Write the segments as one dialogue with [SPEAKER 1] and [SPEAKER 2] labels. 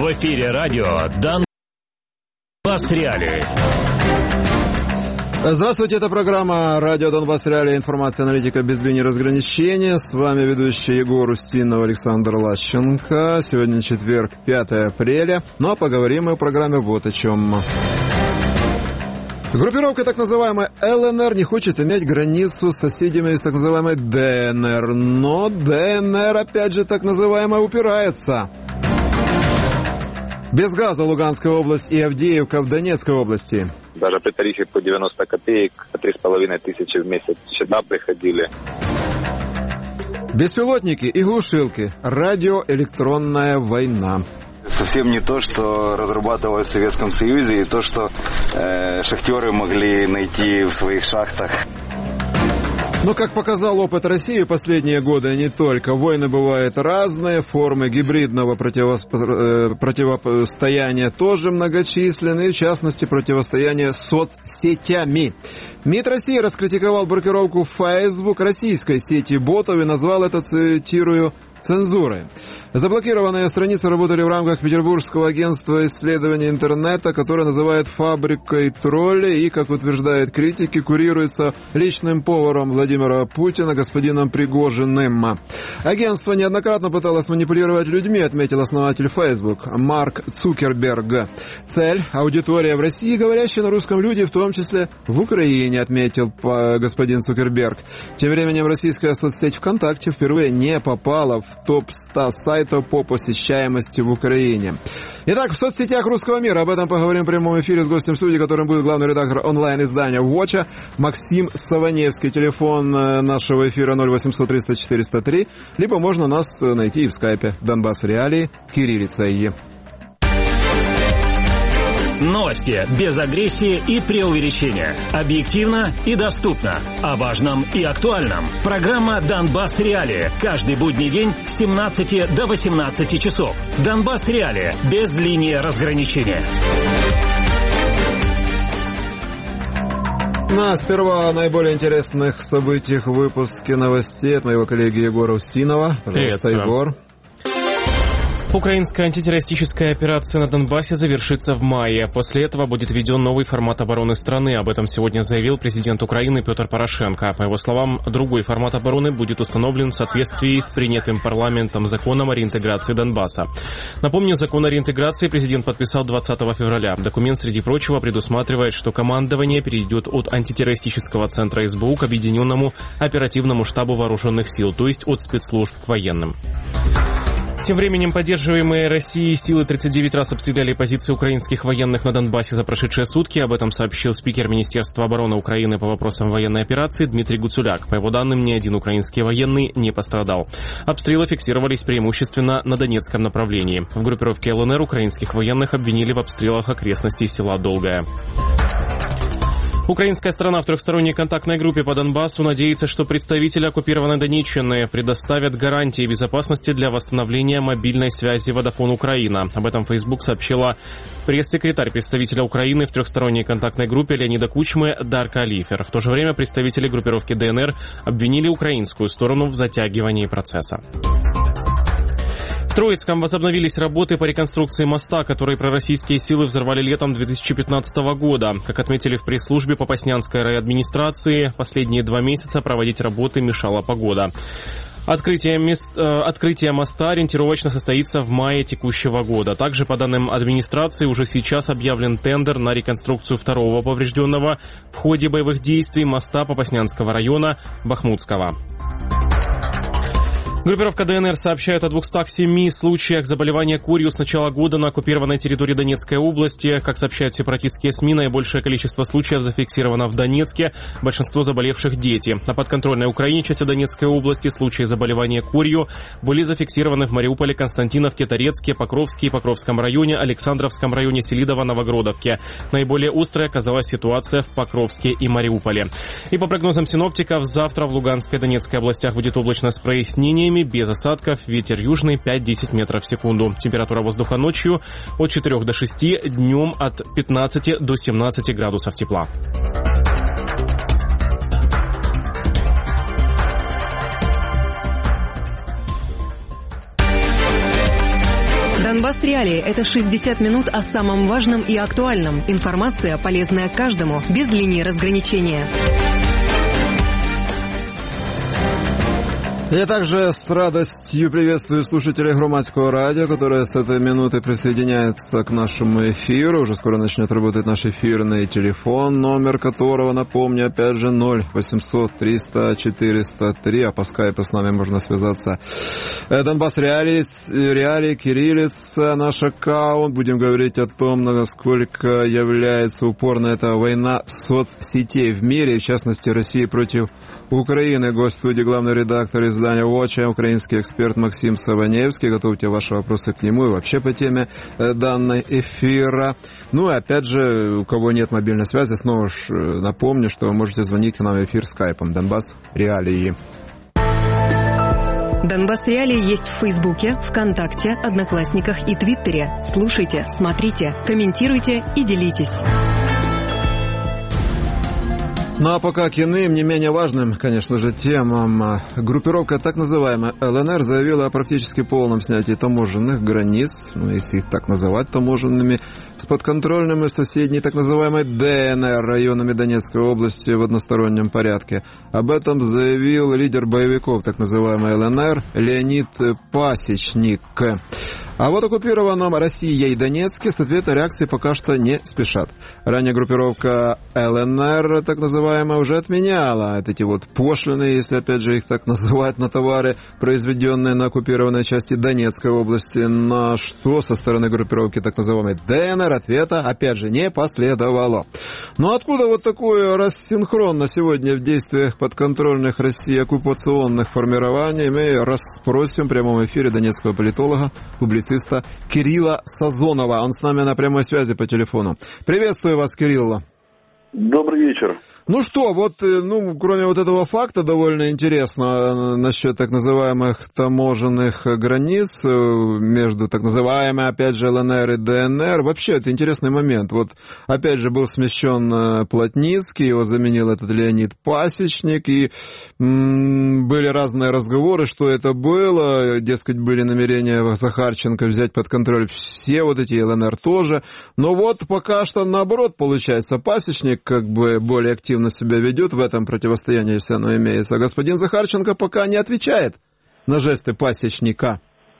[SPEAKER 1] В эфире радио Донбасс Реалии.
[SPEAKER 2] Здравствуйте, это программа «Радио Донбасс Реалии», информация, аналитика без линии разграничения. С вами ведущий Егор Устинов, Александр Лащенко. Сегодня четверг, 5 апреля. Ну а поговорим мы в программе вот о чем. Группировка так называемая ЛНР не хочет иметь границу с соседями из так называемой ДНР. Но ДНР, опять же, так называемая, упирается. Без газа Луганская область и Авдеевка в Донецкой области.
[SPEAKER 3] Даже при тарифе по 90 копеек, по 3,5 тысячи в месяц сюда приходили.
[SPEAKER 2] Беспилотники и глушилки. Радиоэлектронная война.
[SPEAKER 4] Совсем не то, что разрабатывалось в Советском Союзе, и то, что шахтеры могли найти в своих шахтах.
[SPEAKER 2] Но, как показал опыт России в последние годы, не только. Войны бывают разные, формы гибридного противостояния тоже многочисленные, в частности, противостояние соцсетями. МИД России раскритиковал блокировку Facebook российской сети ботов и назвал это, цитирую, цензурой. Заблокированные страницы работали в рамках Петербургского агентства исследования интернета, которое называют «фабрикой троллей» и, как утверждают критики, курируется личным поваром Владимира Путина, господином Пригожиным. Агентство неоднократно пыталось манипулировать людьми, отметил основатель Facebook Марк Цукерберг. Цель – аудитория в России, говорящая на русском люди, в том числе в Украине, отметил господин Цукерберг. Тем временем российская соцсеть ВКонтакте впервые не попала в топ-100 сайтов по посещаемости в Украине. Итак, в соцсетях русского мира. Об этом поговорим в прямом эфире с гостем студии, которым будет главный редактор онлайн-издания «Вотча» Максим Саваневский. Телефон нашего эфира 0800 300 403. Либо можно нас найти и в скайпе «Донбасс Реалии» кириллицей.
[SPEAKER 1] Новости без агрессии и преувеличения. Объективно и доступно. О важном и актуальном. Программа «Донбасс Реалии». Каждый будний день с 17 до 18 часов. «Донбасс Реалии» без линии разграничения.
[SPEAKER 2] Сперва о наиболее интересных событиях в выпуске новостей от моего коллеги Егора Устинова. Пожалуйста, Егор.
[SPEAKER 5] Украинская антитеррористическая операция на Донбассе завершится в мае. После этого будет введен новый формат обороны страны. Об этом сегодня заявил президент Украины Петр Порошенко. По его словам, другой формат обороны будет установлен в соответствии с принятым парламентом законом о реинтеграции Донбасса. Напомню, закон о реинтеграции президент подписал 20 февраля. Документ, среди прочего, предусматривает, что командование перейдет от антитеррористического центра СБУ к объединенному оперативному штабу вооруженных сил, то есть от спецслужб к военным. Тем временем поддерживаемые Россией силы 39 раз обстреляли позиции украинских военных на Донбассе за прошедшие сутки. Об этом сообщил спикер Министерства обороны Украины по вопросам военной операции Дмитрий Гуцуляк. По его данным, ни один украинский военный не пострадал. Обстрелы фиксировались преимущественно на Донецком направлении. В группировке ЛНР украинских военных обвинили в обстрелах окрестностей села Долгое. Украинская сторона в трехсторонней контактной группе по Донбассу надеется, что представители оккупированной Донеччины предоставят гарантии безопасности для восстановления мобильной связи Vodafone Украина. Об этом Facebook сообщила пресс-секретарь представителя Украины в трехсторонней контактной группе Леонида Кучмы Дарка Алифер. В то же время представители группировки ДНР обвинили украинскую сторону в затягивании процесса. В Троицком возобновились работы по реконструкции моста, который пророссийские силы взорвали летом 2015 года. Как отметили в пресс-службе Попаснянской райадминистрации, последние 2 месяца проводить работы мешала погода. Открытие моста ориентировочно состоится в мае текущего года. Также, по данным администрации, уже сейчас объявлен тендер на реконструкцию второго поврежденного в ходе боевых действий моста Попаснянского района Бахмутского. Группировка ДНР сообщает о 207 случаях заболевания корью с начала года на оккупированной территории Донецкой области. Как сообщают сепаратистские СМИ, наибольшее количество случаев зафиксировано в Донецке, большинство заболевших дети. На подконтрольной Украине части Донецкой области случаи заболевания корью были зафиксированы в Мариуполе, Константиновке, Торецке, Покровске и Покровском районе, Александровском районе, Селидово, Новогродовке. Наиболее острой оказалась ситуация в Покровске и Мариуполе. И по прогнозам синоптиков, завтра в Луганской и Донецкой областях будет облачно с прояснениями, без осадков, ветер южный 5-10 метров в секунду. Температура воздуха ночью от 4 до 6, днем от 15 до 17 градусов тепла.
[SPEAKER 6] Донбасс Реалии – это 60 минут о самом важном и актуальном. Информация, полезная каждому, без линии разграничения.
[SPEAKER 2] Я также с радостью приветствую слушателей Громадского радио, которые с этой минуты присоединяются к нашему эфиру. Уже скоро начнет работать наш эфирный телефон, номер которого, напомню, опять же, 0800 300 403, а по скайпу с нами можно связаться. Донбасс Реалии, кириллица, наш аккаунт. Будем говорить о том, насколько является упорной эта война соцсетей в мире, в частности, России против Украины. Гость студии, главный редактор издания «Watcha», украинский эксперт Максим Саваневский. Готовьте ваши вопросы к нему и вообще по теме данной эфира. Ну и опять же, у кого нет мобильной связи, снова же напомню, что вы можете звонить к нам в эфир скайпом. Донбасс Реалии.
[SPEAKER 6] Донбасс Реалии есть в Фейсбуке, ВКонтакте, Одноклассниках и Твиттере. Слушайте, смотрите, комментируйте и делитесь.
[SPEAKER 2] Ну а пока к иным, не менее важным, конечно же, темам. Группировка так называемая ЛНР заявила о практически полном снятии таможенных границ, ну если их так называть таможенными, с подконтрольным и соседней так называемой ДНР районами Донецкой области в одностороннем порядке. Об этом заявил лидер боевиков так называемой ЛНР Леонид Пасечник. А вот оккупированном Россией Донецке с ответа реакции пока что не спешат. Ранее группировка ЛНР, так называемая, уже отменяла эти вот пошлины, если опять же их так называть, на товары, произведенные на оккупированной части Донецкой области, на что со стороны группировки так называемой ДНР ответа опять же не последовало. Но откуда вот такой рассинхрон на сегодня в действиях подконтрольных России оккупационных формирований, мы расспросим в прямом эфире донецкого политолога, публициста Кирилла Сазонова. Он с нами на прямой связи по телефону. Приветствую вас, Кирилл.
[SPEAKER 7] Добрый вечер.
[SPEAKER 2] Ну что, вот, кроме вот этого факта, довольно интересно насчет так называемых таможенных границ между так называемой, опять же, ЛНР и ДНР. Вообще, это интересный момент. Вот, опять же, был смещен Плотницкий, его заменил этот Леонид Пасечник, и были разные разговоры, что это было. Дескать, были намерения Захарченко взять под контроль все вот эти, ЛНР тоже. Но вот пока что наоборот получается. Пасечник как бы более активно себя ведет в этом противостоянии, если оно имеется. А господин Захарченко пока не отвечает на жесты Пасечника.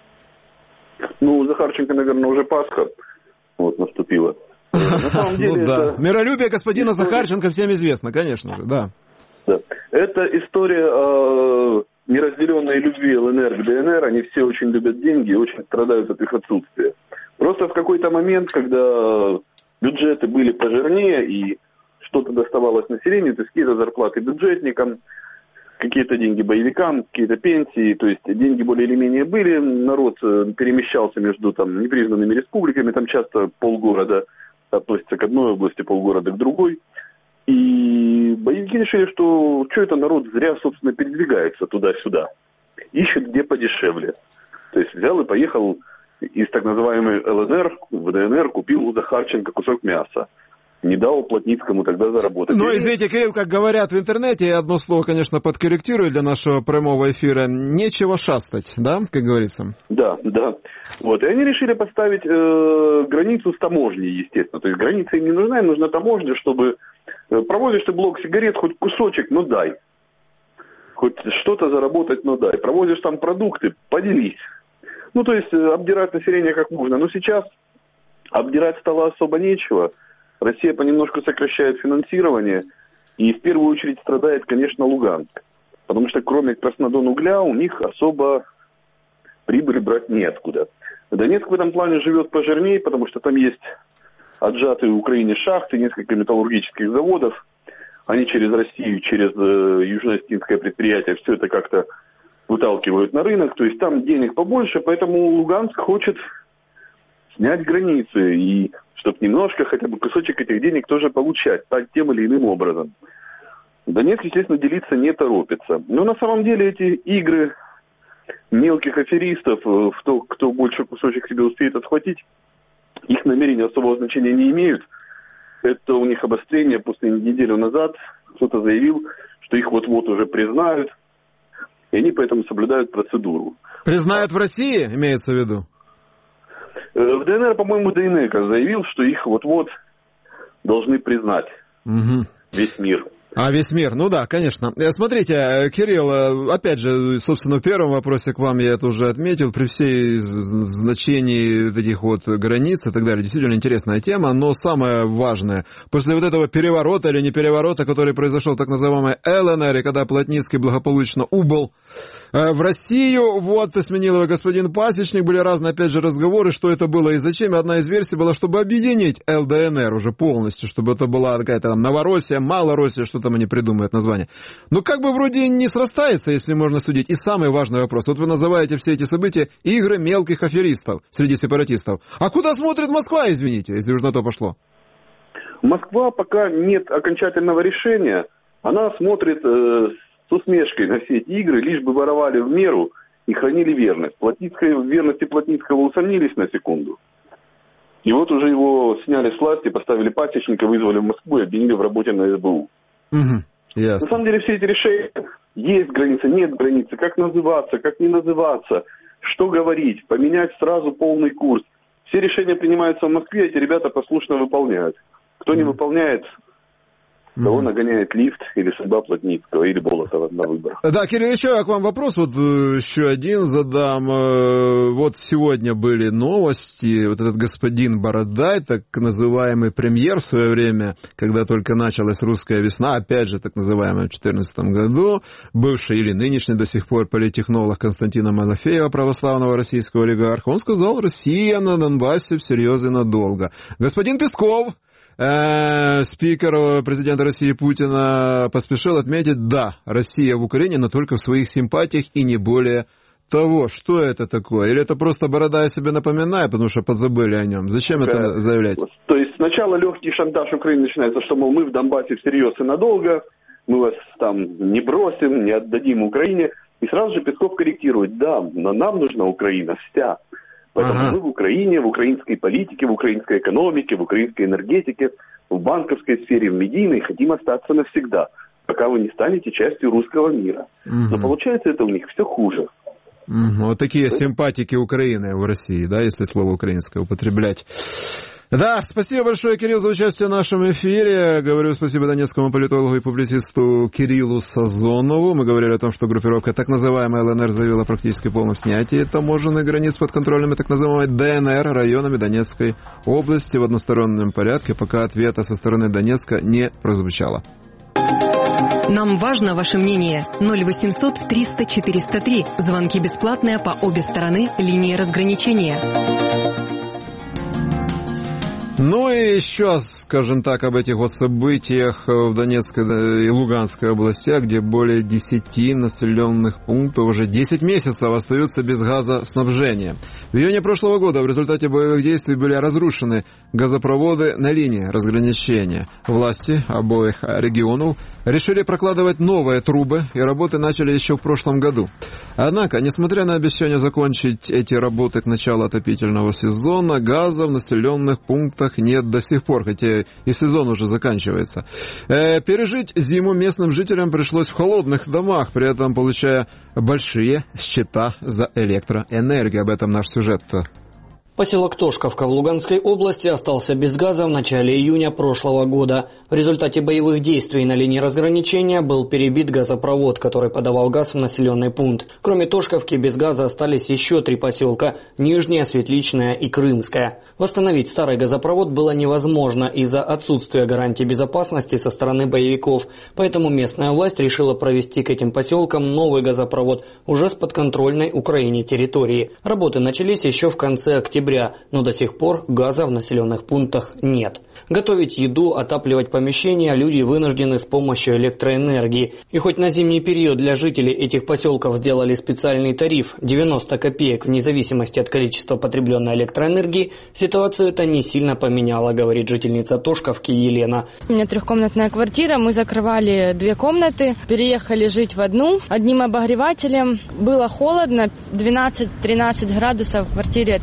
[SPEAKER 7] Ну, у Захарченко, наверное, уже Пасха наступила. На самом деле,
[SPEAKER 2] ну да. Миролюбие господина Захарченко всем известно, конечно же, да.
[SPEAKER 7] Это история неразделенной любви ЛНР к ДНР. Они все очень любят деньги и очень страдают от их отсутствия. Просто в какой-то момент, когда бюджеты были пожирнее и что-то доставалось населению, то есть какие-то зарплаты бюджетникам, какие-то деньги боевикам, какие-то пенсии, то есть деньги более или менее были, народ перемещался между непризнанными республиками, там часто полгорода относится к одной области, полгорода к другой. И боевики решили, что это народ зря, собственно, передвигается туда-сюда, ищет где подешевле. То есть взял и поехал из так называемой ЛНР в ДНР, купил у Захарченко кусок мяса. Не дал Плотницкому тогда заработать.
[SPEAKER 2] Ну, извините, Кирилл, как говорят в интернете, я одно слово, конечно, подкорректирую для нашего прямого эфира, нечего шастать, да, как говорится?
[SPEAKER 7] Да. Вот, и они решили поставить границу с таможней, естественно. То есть граница им не нужна, им нужна таможня, чтобы провозишь ты блок сигарет, хоть кусочек, но дай. Хоть что-то заработать, но дай. Провозишь там продукты, поделись. Ну, то есть обдирать население как можно. Но сейчас обдирать стало особо нечего. Россия понемножку сокращает финансирование, и в первую очередь страдает, конечно, Луганск. Потому что кроме Краснодон-Угля у них особо прибыли брать неоткуда. Донецк в этом плане живет пожирнее, потому что там есть отжатые в Украине шахты, несколько металлургических заводов. Они через Россию, через южно-остинское предприятие все это как-то выталкивают на рынок. То есть там денег побольше, поэтому Луганск хочет снять границы и чтобы немножко, хотя бы кусочек этих денег тоже получать, так тем или иным образом. Донецк, естественно, делиться не торопится. Но на самом деле эти игры мелких аферистов, в то, кто больше кусочек себе успеет отхватить, их намерения особого значения не имеют. Это у них обострение. После неделю назад кто-то заявил, что их вот-вот уже признают, и они поэтому соблюдают процедуру.
[SPEAKER 2] Признают в России, имеется в виду?
[SPEAKER 7] В ДНР, по-моему, Дейнеко заявил, что их вот-вот должны признать весь мир.
[SPEAKER 2] Весь мир, ну да, конечно. Смотрите, Кирилл, опять же, собственно, в первом вопросе к вам я это уже отметил, при всей значении этих вот границ и так далее, действительно интересная тема, но самое важное, после вот этого переворота или не переворота, который произошел в так называемой ЛНР, когда Плотницкий благополучно убыл в Россию, вот, сменил его господин Пасечник, были разные, опять же, разговоры, что это было и зачем. Одна из версий была, чтобы объединить ЛДНР уже полностью, чтобы это была какая-то там Новороссия, Малороссия, что там они придумают название. Но как бы вроде не срастается, если можно судить. И самый важный вопрос. Вот вы называете все эти события игры мелких аферистов среди сепаратистов. А куда смотрит Москва, извините, если уж на то пошло?
[SPEAKER 7] Москва, пока нет окончательного решения, она смотрит с усмешкой на все эти игры, лишь бы воровали в меру и хранили верность. В верности Плотницкого усомнились на секунду. И вот уже его сняли с власти, поставили Пасечника, вызвали в Москву и обвинили в работе на СБУ.
[SPEAKER 2] Ясно.
[SPEAKER 7] На самом деле все эти решения, есть граница, нет границы, как называться, как не называться, что говорить, поменять сразу полный курс. Все решения принимаются в Москве, эти ребята послушно выполняют. Кто не выполняет, того нагоняет лифт или судьба Плотницкого, или Болотова на выборах.
[SPEAKER 2] Да, Кирилл, еще к вам вопрос, вот еще один задам. Вот сегодня были новости, вот этот господин Бородай, так называемый премьер в свое время, когда только началась русская весна, опять же, так называемая в 2014 году, бывший или нынешний до сих пор политтехнолог Константина Малафеева, православного российского олигарха, он сказал, Россия на Донбассе всерьез и надолго. Господин Песков, спикер президента России Путина, поспешил отметить, да, Россия в Украине, но только в своих симпатиях и не более того. Что это такое? Или это просто Бородай себе напоминает, потому что подзабыли о нем? Зачем это заявлять?
[SPEAKER 7] То есть сначала легкий шантаж Украины начинается, что, мол, мы в Донбассе всерьез и надолго, мы вас там не бросим, не отдадим Украине. И сразу же Песков корректирует, да, но нам нужна Украина вся. Поэтому мы в Украине, в украинской политике, в украинской экономике, в украинской энергетике, в банковской сфере, в медийной хотим остаться навсегда, пока вы не станете частью русского мира. Но получается это у них все хуже.
[SPEAKER 2] Вот такие симпатики Украины в России, да, если слово украинское употреблять. Да, спасибо большое, Кирилл, за участие в нашем эфире. Говорю спасибо донецкому политологу и публицисту Кириллу Сазонову. Мы говорили о том, что группировка так называемая ЛНР заявила о практически полном снятии таможенных границ под контрольными так называемой ДНР районами Донецкой области в одностороннем порядке, пока ответа со стороны Донецка не прозвучало.
[SPEAKER 6] Нам важно ваше мнение. 0800 300 403. Звонки бесплатные по обе стороны линии разграничения.
[SPEAKER 2] Ну и еще, скажем так, об этих вот событиях в Донецкой и Луганской областях, где более 10 населенных пунктов уже 10 месяцев остаются без газоснабжения. В июне прошлого года в результате боевых действий были разрушены газопроводы на линии разграничения. Власти обоих регионов решили прокладывать новые трубы, и работы начали еще в прошлом году. Однако, несмотря на обещание закончить эти работы к началу отопительного сезона, газа в населенных пунктах нет до сих пор, хотя и сезон уже заканчивается. Пережить зиму местным жителям пришлось в холодных домах, при этом получая большие счета за электроэнергию. Об этом наш сюжет.
[SPEAKER 8] Поселок Тошковка в Луганской области остался без газа в начале июня прошлого года. В результате боевых действий на линии разграничения был перебит газопровод, который подавал газ в населенный пункт. Кроме Тошковки без газа остались еще 3 поселка – Нижняя, Светличная и Крымская. Восстановить старый газопровод было невозможно из-за отсутствия гарантий безопасности со стороны боевиков. Поэтому местная власть решила провести к этим поселкам новый газопровод уже с подконтрольной Украине территории. Работы начались еще в конце октября, но до сих пор газа в населенных пунктах нет. Готовить еду, отапливать помещения люди вынуждены с помощью электроэнергии. И хоть на зимний период для жителей этих поселков сделали специальный тариф 90 копеек вне зависимости от количества потребленной электроэнергии, ситуацию это не сильно поменяло, говорит жительница Тошковки Елена.
[SPEAKER 9] У меня 3-комнатная квартира, мы закрывали 2 комнаты, переехали жить в одну, одним обогревателем. Было холодно, 12-13 градусов в квартире это потолок.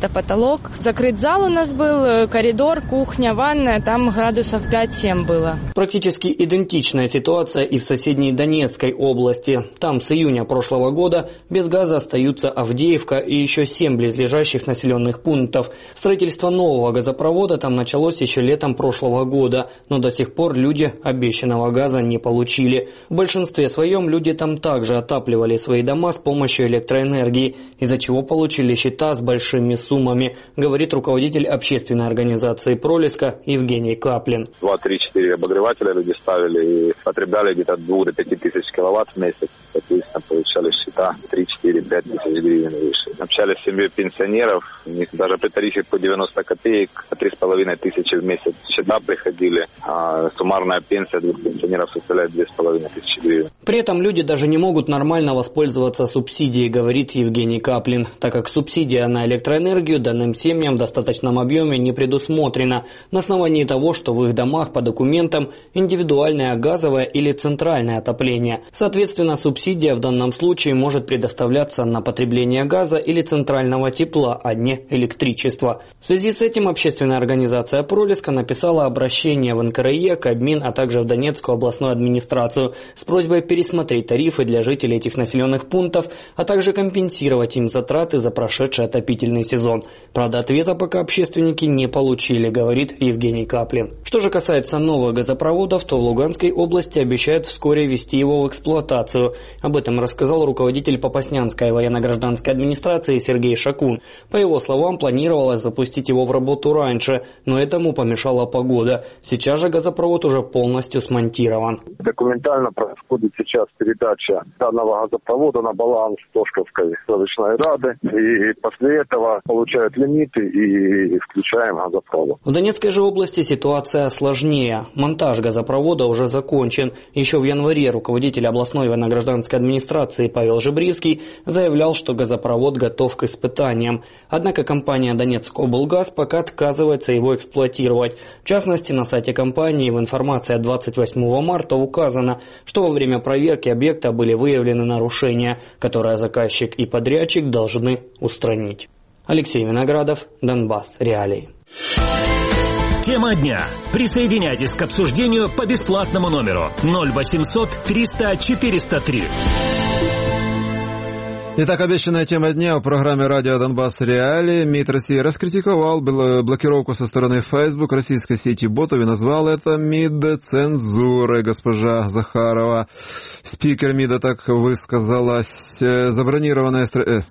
[SPEAKER 9] потолок. Закрыт зал у нас был, коридор, кухня, ванная, там градусов 5-7 было.
[SPEAKER 8] Практически идентичная ситуация и в соседней Донецкой области. Там с июня прошлого года без газа остаются Авдеевка и еще 7 близлежащих населенных пунктов. Строительство нового газопровода там началось еще летом прошлого года, но до сих пор люди обещанного газа не получили. В большинстве своем люди там также отапливали свои дома с помощью электроэнергии, из-за чего получили счета с большими суммами, говорит руководитель общественной организации «Пролеска» Евгений Каплин.
[SPEAKER 3] 2-3-4 обогревателя люди ставили и потребляли где-то 2 до 5 тысяч киловатт в месяц. Соответственно, получали счета 3-4-5 тысяч гривен выше. Общались с семьей пенсионеров, у них даже при тарифе по 90 копеек, по 3,5 тысячи в месяц счета приходили, а суммарная пенсия двух пенсионеров составляет 2,5 тысячи гривен.
[SPEAKER 8] При этом люди даже не могут нормально воспользоваться субсидией, говорит Евгений Каплин, так как субсидия на электроэнергию данным семьям в достаточном объеме не предусмотрена на основании того, что в их домах по документам индивидуальное газовое или центральное отопление. Соответственно, субсидия в данном случае может предоставляться на потребление газа или центрального тепла, а не электричества. В связи с этим общественная организация «Пролеска» написала обращение в НКРЕ, Кабмин, а также в Донецкую областную администрацию с просьбой пересмотреть тарифы для жителей этих населенных пунктов, а также компенсировать им затраты за прошедший отопительный сезон. Правда, ответа пока общественники не получили, говорит Евгений Каплин. Что же касается новых газопроводов, то в Луганской области обещают вскоре ввести его в эксплуатацию. Об этом рассказал руководитель Попаснянской военно-гражданской администрации Сергей Шакун. По его словам, планировалось запустить его в работу раньше, но этому помешала погода. Сейчас же газопровод уже полностью смонтирован.
[SPEAKER 10] Документально происходит сейчас передача данного газопровода на баланс Тошковской селищной рады. И после этого получают лимиты и включаем газопровод.
[SPEAKER 8] В Донецкой же области ситуация сложнее. Монтаж газопровода уже закончен. Еще в январе руководитель областной военно-гражданской администрации Павел Жебревский заявлял, что газопровод готов к испытаниям. Однако компания «Донецкоблгаз» пока отказывается его эксплуатировать. В частности, на сайте компании в информации от 28 марта указано, что во время проверки объекта были выявлены нарушения, которые заказчик и подрядчик должны устранить. Алексей Виноградов, Донбасс. Реалии.
[SPEAKER 1] Тема дня. Присоединяйтесь к обсуждению по бесплатному номеру 0800 300 403.
[SPEAKER 2] Итак, обещанная тема дня в программе «Радио Донбасс. Реалии». МИД России раскритиковал блокировку со стороны Facebook российской сети ботов и назвал это МИД цензурой. Госпожа Захарова, спикер МИДа, так высказалась. Заблокированная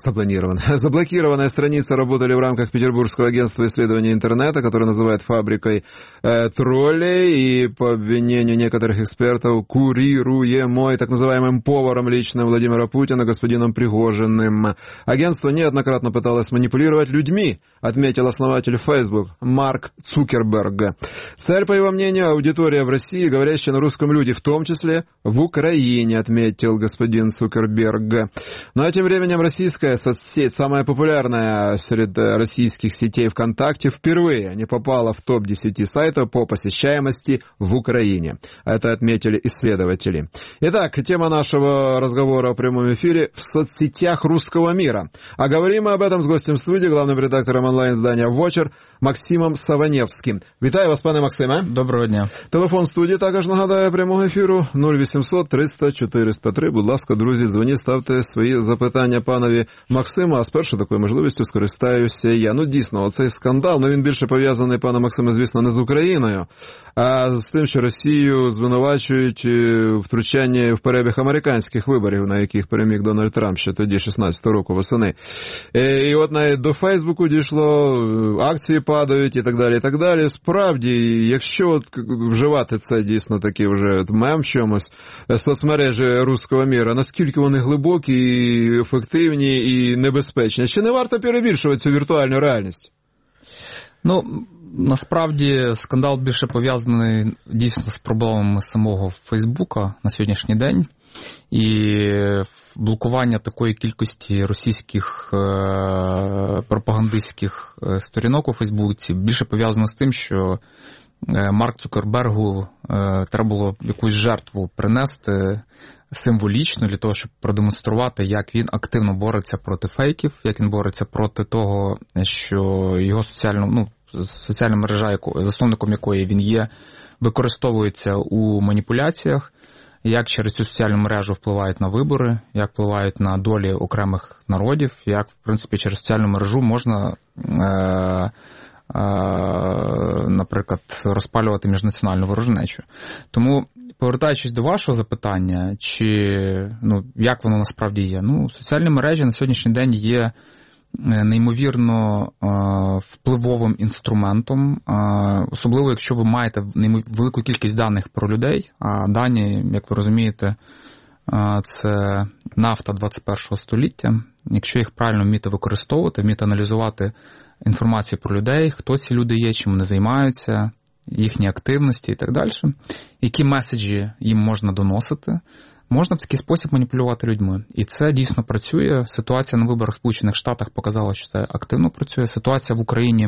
[SPEAKER 2] страница работали в рамках Петербургского агентства исследования интернета, которое называют фабрикой троллей, и по обвинению некоторых экспертов курируемой так называемым поваром личным Владимира Путина господином Пригожиным. Агентство неоднократно пыталось манипулировать людьми, отметил основатель Facebook Марк Цукерберг. Цель, по его мнению, аудитория в России, говорящая на русском люди, в том числе в Украине, отметил господин Цукерберг. Ну а тем временем российская соцсеть, самая популярная среди российских сетей ВКонтакте, впервые не попала в топ-10 сайтов по посещаемости в Украине. Это отметили исследователи. Итак, тема нашего разговора в прямом эфире в соцсетях русского мира. А говорим мы об этом с гостем студии, главным редактором онлайн-издания «Вочер» Максимом Саваневським. Вітаю вас, пане Максиме.
[SPEAKER 11] Доброго дня.
[SPEAKER 2] Телефон студії також нагадаю прямого ефіру 0800 300 403. Будь ласка, друзі, дзвоніть, ставте свої запитання панові Максиму, а спершу такою можливістю скористаюся я. Ну, дійсно, оцей скандал, він більше пов'язаний, пане Максиме, звісно, не з Україною, а з тим, що Росію звинувачують в втручанні в перебіг американських виборів, на яких переміг Дональд Трамп ще тоді, 16-го року, восени. І от навіть до Фейсбуку дійшло, акції падають і так далі, і так далі. Справді, якщо от вживати це дійсно такий вже мем чомусь, соцмережі руського міра, наскільки вони глибокі, і ефективні і небезпечні? Чи не варто перебільшувати цю віртуальну реальність?
[SPEAKER 11] Ну, насправді скандал більше пов'язаний дійсно з проблемами самого Фейсбука на сьогоднішній день. І блокування такої кількості російських пропагандистських сторінок у Фейсбуці більше пов'язано з тим, що Марку Цукербергу треба було якусь жертву принести символічно для того, щоб продемонструвати, як він активно бореться проти фейків, як він бореться проти того, що його соціальна мережа, засновником якої він є, використовується у маніпуляціях, як через цю соціальну мережу впливають на вибори, як впливають на долі окремих народів, як, в принципі, через соціальну мережу можна, наприклад, розпалювати міжнаціональну ворожнечу. Тому, повертаючись до вашого запитання, як воно насправді є, соціальні мережі на сьогоднішній день є неймовірно впливовим інструментом, особливо якщо ви маєте велику кількість даних про людей, а дані, як ви розумієте, це нафта 21-го століття. Якщо їх правильно вміти використовувати, вміти аналізувати інформацію про людей, хто ці люди є, чим вони займаються, їхні активності і так далі, які меседжі їм можна доносити, можна в такий спосіб маніпулювати людьми. І це дійсно працює. Ситуація на виборах в Сполучених Штатах показала, що це активно працює. Ситуація в Україні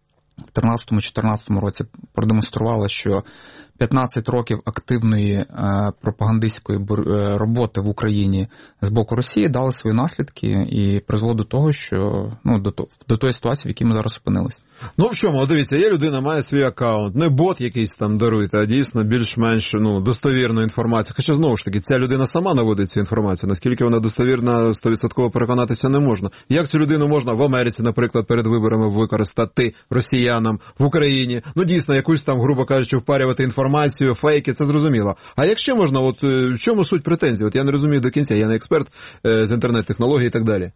[SPEAKER 11] в 2013-2014 році продемонструвала, що 15 років активної пропагандистської роботи в Україні з боку Росії дали свої наслідки і призвело до того, що до тої ситуації, в якій ми зараз опинилися.
[SPEAKER 2] В чому? Дивіться, є людина, має свій аккаунт, не бот якийсь там даруйте, а дійсно більш-менш достовірну інформацію. Хоча, знову ж таки, ця людина сама наводить цю інформацію. Наскільки вона достовірна, 100% переконатися не можна. Як цю людину можна в Америці, наприклад, перед виборами використати росіянам, в Україні? Дійсно, якусь там, грубо кажучи, впарювати інформацію, фейки, це зрозуміло. А якщо можна, в чому суть претензій? Я не розумію до кінця, я не експерт з інтернет-технологій і так далі.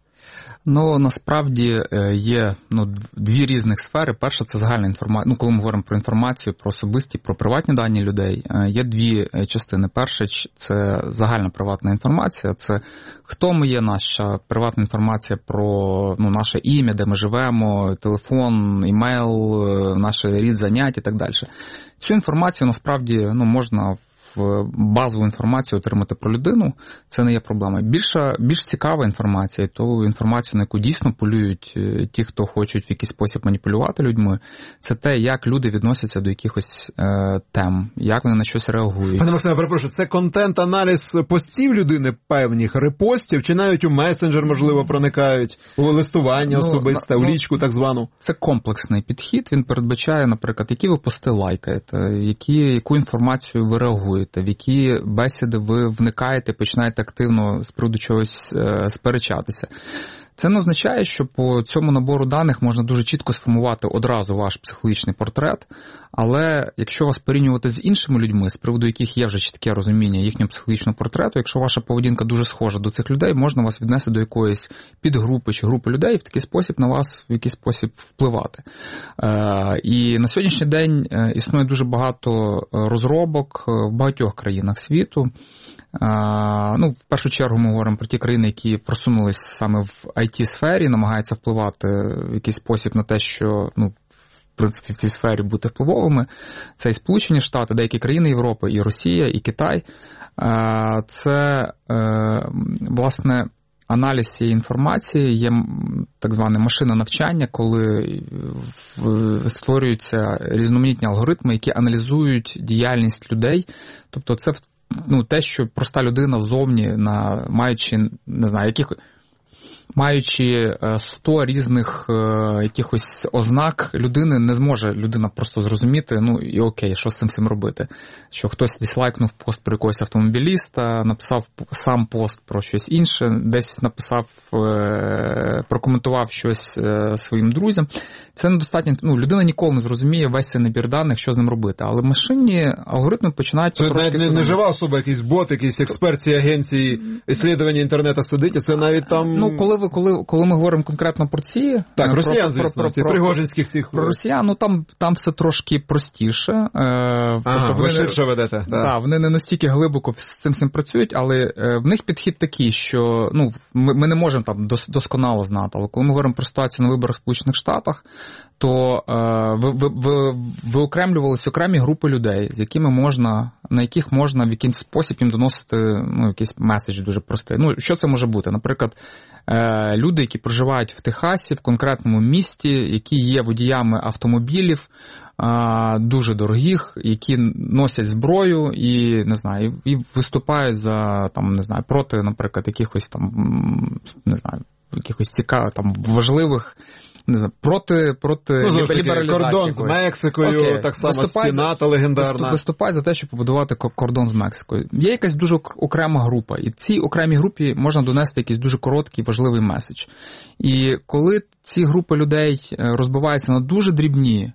[SPEAKER 11] Насправді є дві різних сфери. Перша – це загальна інформація. Коли ми говоримо про інформацію, про особисті, про приватні дані людей, є дві частини. Перша – це загальна приватна інформація. Це хто ми є, наша приватна інформація про наше ім'я, де ми живемо, телефон, імейл, наш рід занять і так далі. Цю інформацію насправді можна базову інформацію отримати про людину, це не є проблема. Більш цікава інформація, ту інформацію, на яку дійсно полюють ті, хто хочуть в якийсь спосіб маніпулювати людьми, це те, як люди відносяться до якихось тем, як вони на щось реагують.
[SPEAKER 2] Пане Максиме, перепрошую, це контент-аналіз постів людини, певних репостів, чи навіть у месенджер, можливо, проникають, у листування особисте, у лічку так звану?
[SPEAKER 11] Це комплексний підхід, він передбачає, наприклад, які ви пости лайкаєте, яку інформацію ви реагуєте, в які бесіди ви вникаєте, починаєте активно з приводу чогось сперечатися. Це не означає, що по цьому набору даних можна дуже чітко сформувати одразу ваш психологічний портрет, але якщо вас порівнювати з іншими людьми, з приводу яких є вже чітке розуміння їхнього психологічного портрету, якщо ваша поведінка дуже схожа до цих людей, можна вас віднести до якоїсь підгрупи чи групи людей і в такий спосіб на вас в якийсь спосіб впливати. І на сьогоднішній день існує дуже багато розробок в багатьох країнах світу. В першу чергу ми говоримо про ті країни, які просунулись саме в IT-сфері, намагаються впливати в якийсь спосіб на те, що, в принципі, в цій сфері бути впливовими. Це і Сполучені Штати, деякі країни Європи, і Росія, і Китай. Це, власне, аналіз цієї інформації, є так зване машинне навчання, коли створюються різноманітні алгоритми, які аналізують діяльність людей. Тобто це те, що проста людина ззовні, маючи 100 різних якихось ознак людини, не зможе людина просто зрозуміти, і окей, що з цим всім робити. Що хтось десь лайкнув пост про якогось автомобіліста, написав сам пост про щось інше, десь написав, прокоментував щось своїм друзям. Це недостатньо, людина ніколи не зрозуміє весь цей набір даних, що з ним робити. Але машинні алгоритми починають...
[SPEAKER 2] Це навіть не жива особа, якийсь бот, якийсь експерт цієї агенції дослідження інтернету сидить, це навіть там...
[SPEAKER 11] Коли ми говоримо конкретно про ці...
[SPEAKER 2] Так, росіян, звісно, ці пригожинських цих...
[SPEAKER 11] Про росіян, там все трошки простіше.
[SPEAKER 2] Ви швидше ведете.
[SPEAKER 11] Так, вони не настільки глибоко з цим всім працюють, але в них підхід такий, що ми не можемо там досконало знати, але коли ми говоримо про ситуацію на виборах в Сполучених Штатах, то виокремлювалися окремі групи людей, на яких можна в якийсь спосіб їм доносити якийсь меседж дуже простий. Що це може бути? Наприклад, люди, які проживають в Техасі, в конкретному місті, які є водіями автомобілів, дуже дорогих, які носять зброю і, не знаю, і виступають за, там, не знаю, проти, наприклад, якихось там, не знаю, якихось цікавих, там, важливих, не знаю, проти лібералізації.
[SPEAKER 2] Кордон з Мексикою, так само стіна та легендарна.
[SPEAKER 11] Виступає за те, щоб побудувати кордон з Мексикою. Є якась дуже окрема група, і цій окремій групі можна донести якийсь дуже короткий, важливий меседж. І коли ці групи людей розбиваються на дуже дрібні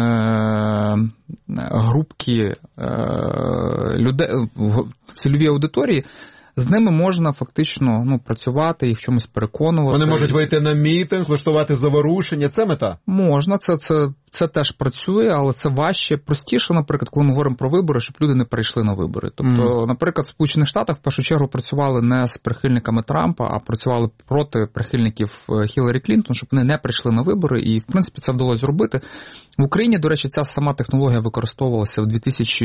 [SPEAKER 11] групки людей, цільові аудиторії, з ними можна фактично працювати, їх в чомусь переконувати.
[SPEAKER 2] Вони можуть вийти на мітинг, влаштувати заворушення. Це мета?
[SPEAKER 11] Можна, це теж працює, але це важче. Простіше, наприклад, коли ми говоримо про вибори, щоб люди не перейшли на вибори. Тобто, наприклад, в Сполучених Штатах в першу чергу працювали не з прихильниками Трампа, а працювали проти прихильників Хіларі Клінтон, щоб вони не прийшли на вибори, і, в принципі, це вдалося зробити. В Україні, до речі, ця сама технологія використовувалася в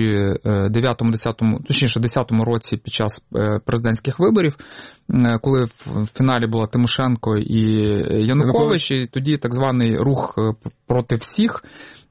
[SPEAKER 11] 2009-2010 році під час президентських виборів, коли в фіналі була Тимошенко і Янукович, і тоді так званий рух проти всіх.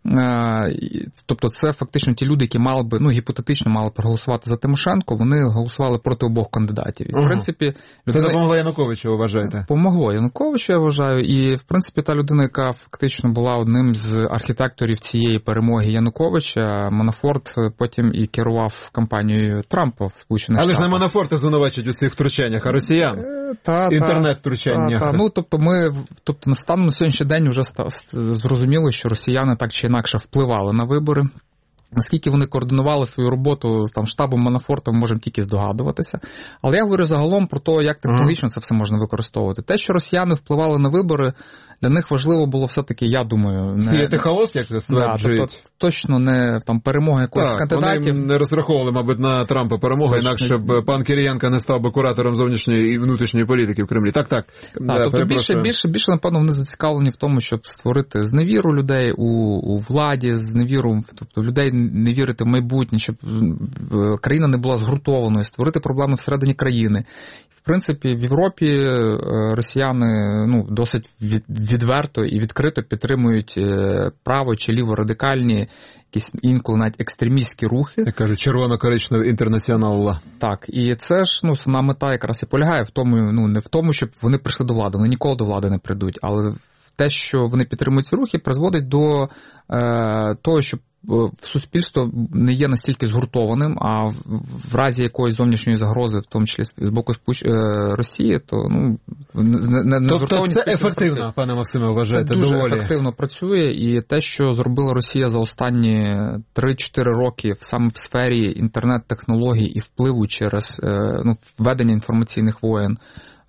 [SPEAKER 11] Тобто це фактично ті люди, які мали би, гіпотетично мали проголосувати за Тимошенко, вони голосували проти обох кандидатів. І, в принципі,
[SPEAKER 2] це допомогло Януковичу, ви вважаєте?
[SPEAKER 11] Помогло Януковичу, я вважаю. І, в принципі, та людина, яка фактично була одним з архітекторів цієї перемоги Януковича, Манафорт потім і керував кампанією Трампа в Сполучених Штатах.
[SPEAKER 2] Але ж не Манафорта звинувачують у цих втручаннях, а росіян. Інтернет-втручання.
[SPEAKER 11] Тобто, станом на сьогоднішній день вже зрозуміло, що росіяни так чи інакше впливали на вибори. Наскільки вони координували свою роботу там штабом Манафорта, ми можемо тільки здогадуватися. Але я говорю загалом про те, як технологічно це все можна використовувати. Те, що росіяни впливали на вибори, для них важливо було все-таки, я думаю...
[SPEAKER 2] Сіяти хаос, як ви стверджуєте?
[SPEAKER 11] Тобто, точно не там перемога якогось кандидатів.
[SPEAKER 2] Вони не розраховували, мабуть, на Трампа перемогу, інакше б пан Кирієнко не став би куратором зовнішньої і внутрішньої політики в Кремлі. Так.
[SPEAKER 11] Тобто більше, напевно, вони зацікавлені в тому, щоб створити зневіру людей у владі, зневіру, тобто людей не вірити в майбутнє, щоб країна не була згуртованою, створити проблеми всередині країни. В принципі, в Європі росіяни досить відверто і відкрито підтримують право чи ліворадикальні, якісь інколи навіть екстремістські рухи.
[SPEAKER 2] Я кажу, червоно-коричневий інтернаціонал.
[SPEAKER 11] Так, і це ж основна мета якраз і полягає в тому, не в тому, щоб вони прийшли до влади, вони ніколи до влади не прийдуть, але те, що вони підтримують ці рухи, призводить до того, що суспільство не є настільки згуртованим, а в разі якоїсь зовнішньої загрози, в тому числі з боку Росії, то
[SPEAKER 2] тобто це ефективно, пане Максиме, вважаєте?
[SPEAKER 11] Це дуже
[SPEAKER 2] доволі
[SPEAKER 11] ефективно працює, і те, що зробила Росія за останні 3-4 роки саме в сфері інтернет-технологій і впливу через введення інформаційних воєн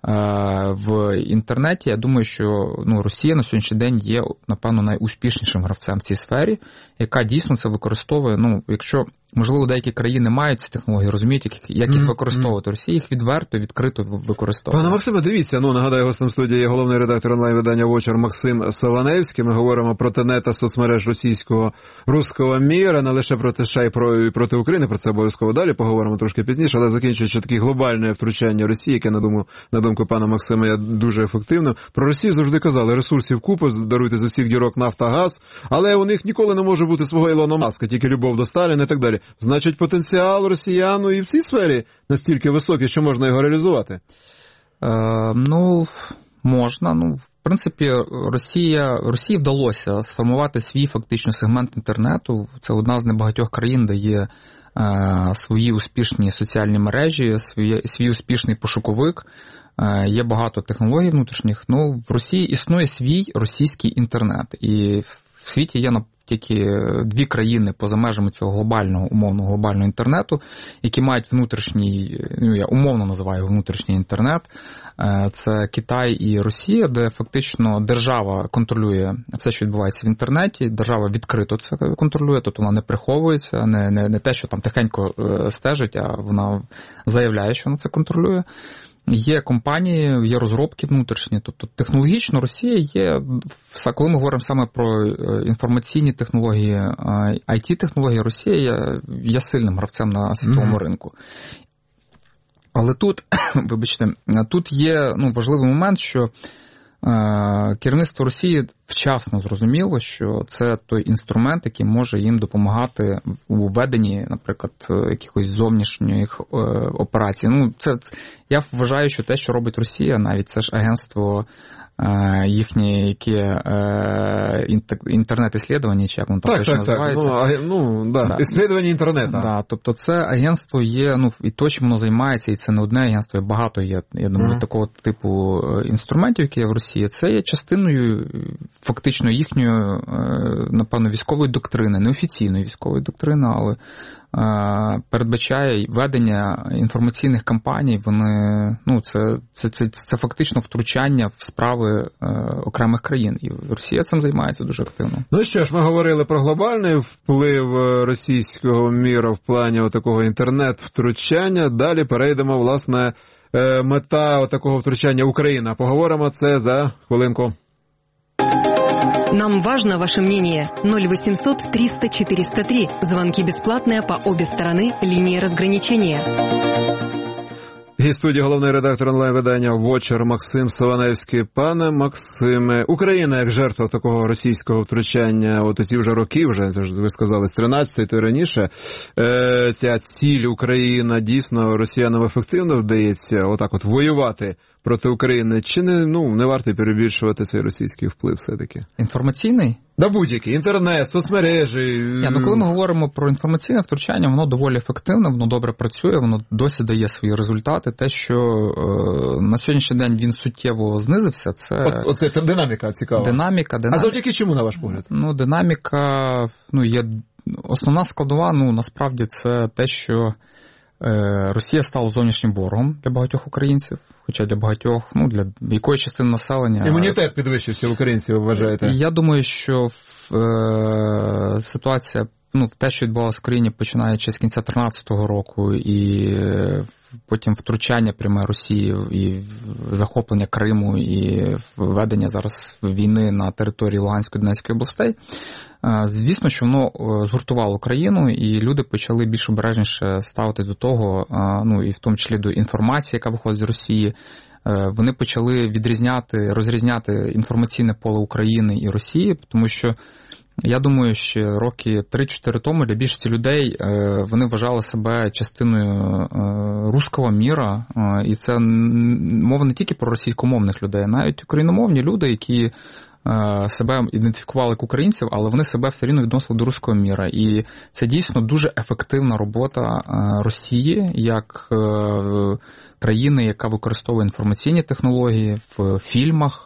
[SPEAKER 11] в інтернеті, я думаю, що Росія на сьогоднішній день є, напевно, найуспішнішим гравцем в цій сфері, яка дійсно це використовує. Якщо, можливо, деякі країни мають ці технології, розуміють, як їх використовувати. Росія їх відверто, відкрито використовує.
[SPEAKER 2] Пане Максиме, дивіться, нагадаю, гостем студії є головний редактор онлайн-видання «Вочер» Максим Саваневський. Ми говоримо про ТНЕ та соцмереж руського міра, не лише проти США і проти України, про це обов'язково далі поговоримо трошки пізніше, але закінчуючи таке глобальне втручання Росії, яке, на думку пана Максима, є дуже ефективним. Про Росію завжди казали, ресурсів купу, даруйте з усіх дірок нафта, газ, але у них ніколи не може бути свого Ілона Маска, тільки любов до Сталіна і так далі. Значить, потенціал росіян і в цій сфері настільки високий, що можна його реалізувати?
[SPEAKER 11] Можна. В принципі, Росії вдалося сформувати свій фактично сегмент інтернету. Це одна з небагатьох країн, де є свої успішні соціальні мережі, свій успішний пошуковик. Є багато технологій внутрішніх. В Росії існує свій російський інтернет. І в світі є тільки 2 країни поза межами цього умовно глобального інтернету, які мають внутрішній, я умовно називаю внутрішній інтернет. Це Китай і Росія, де фактично держава контролює все, що відбувається в інтернеті, держава відкрито це контролює, тобто вона не приховується, не те, що там тихенько стежить, а вона заявляє, що вона це контролює. Є компанії, є розробки внутрішні, тобто технологічно Росія є, коли ми говоримо саме про інформаційні технології, IT-технології, Росія є сильним гравцем на світовому ринку. Але тут, вибачте, тут є важливий момент, що керівництво Росії вчасно зрозуміло, що це той інструмент, який може їм допомагати у веденні, наприклад, якихось зовнішніх операцій. Ну, я вважаю, що те, що робить Росія, навіть це ж агентство їхнє, яке інтернет-іслідування, чи як воно там точно називається. Іслідування інтернету. Да, тобто це агентство є, і то, чим воно займається, і це не одне агентство, багато є, я думаю, такого типу інструментів, які є в Росії, це є частиною фактично їхньої, напевно, військової доктрини, неофіційної військової доктрини, але передбачає ведення інформаційних кампаній, це фактично втручання в справи окремих країн. І Росія цим займається дуже активно.
[SPEAKER 2] Ну що ж, ми говорили про глобальний вплив російського міра в плані такого інтернет-втручання. Далі перейдемо, власне, мета такого втручання Україна. Поговоримо це за хвилинку.
[SPEAKER 6] Нам важно ваше мнение. 0800 300 403. Звонки бесплатные по обе стороны линии разграничения.
[SPEAKER 2] Гість студії головний редактор онлайн-видання «Вочер» Максим Саваневський. Пане Максиме, Україна як жертва такого російського втручання, от ці вже роки, ви сказали, з 13-ї, то й раніше, ця ціль Україна, дійсно, росіянам ефективно вдається отак от воювати проти України, чи не варто перебільшувати цей російський вплив все-таки?
[SPEAKER 11] Інформаційний?
[SPEAKER 2] Да будь-який. Інтернет, соцмережі.
[SPEAKER 11] Коли ми говоримо про інформаційне втручання, воно доволі ефективне, воно добре працює, воно досі дає свої результати. Те, що на сьогоднішній день він суттєво знизився, це...
[SPEAKER 2] Оце динаміка цікава.
[SPEAKER 11] Динаміка.
[SPEAKER 2] А завдяки чому, на ваш погляд?
[SPEAKER 11] Динаміка, є основна складова, насправді це те, що Росія стала зовнішнім ворогом для багатьох українців, хоча для багатьох, для якої частини населення...
[SPEAKER 2] Імунітет підвищився українців, ви вважаєте?
[SPEAKER 11] Я думаю, що ситуація, те, що відбувалося в країні, починаючи з кінця 2013 року, і потім втручання пряме Росії, і захоплення Криму, і введення зараз війни на території Луганської, Донецької областей, звісно, що воно згуртувало країну, і люди почали більш обережніше ставитись до того, і в тому числі до інформації, яка виходить з Росії. Вони почали розрізняти інформаційне поле України і Росії, тому що я думаю, що роки 3-4 тому для більшості людей вони вважали себе частиною руського міра, і це мова не тільки про російськомовних людей, а навіть україномовні люди, які себе ідентифікували як українців, але вони себе все рівно відносили до руського міра. І це дійсно дуже ефективна робота Росії як країни, яка використовує інформаційні технології в фільмах.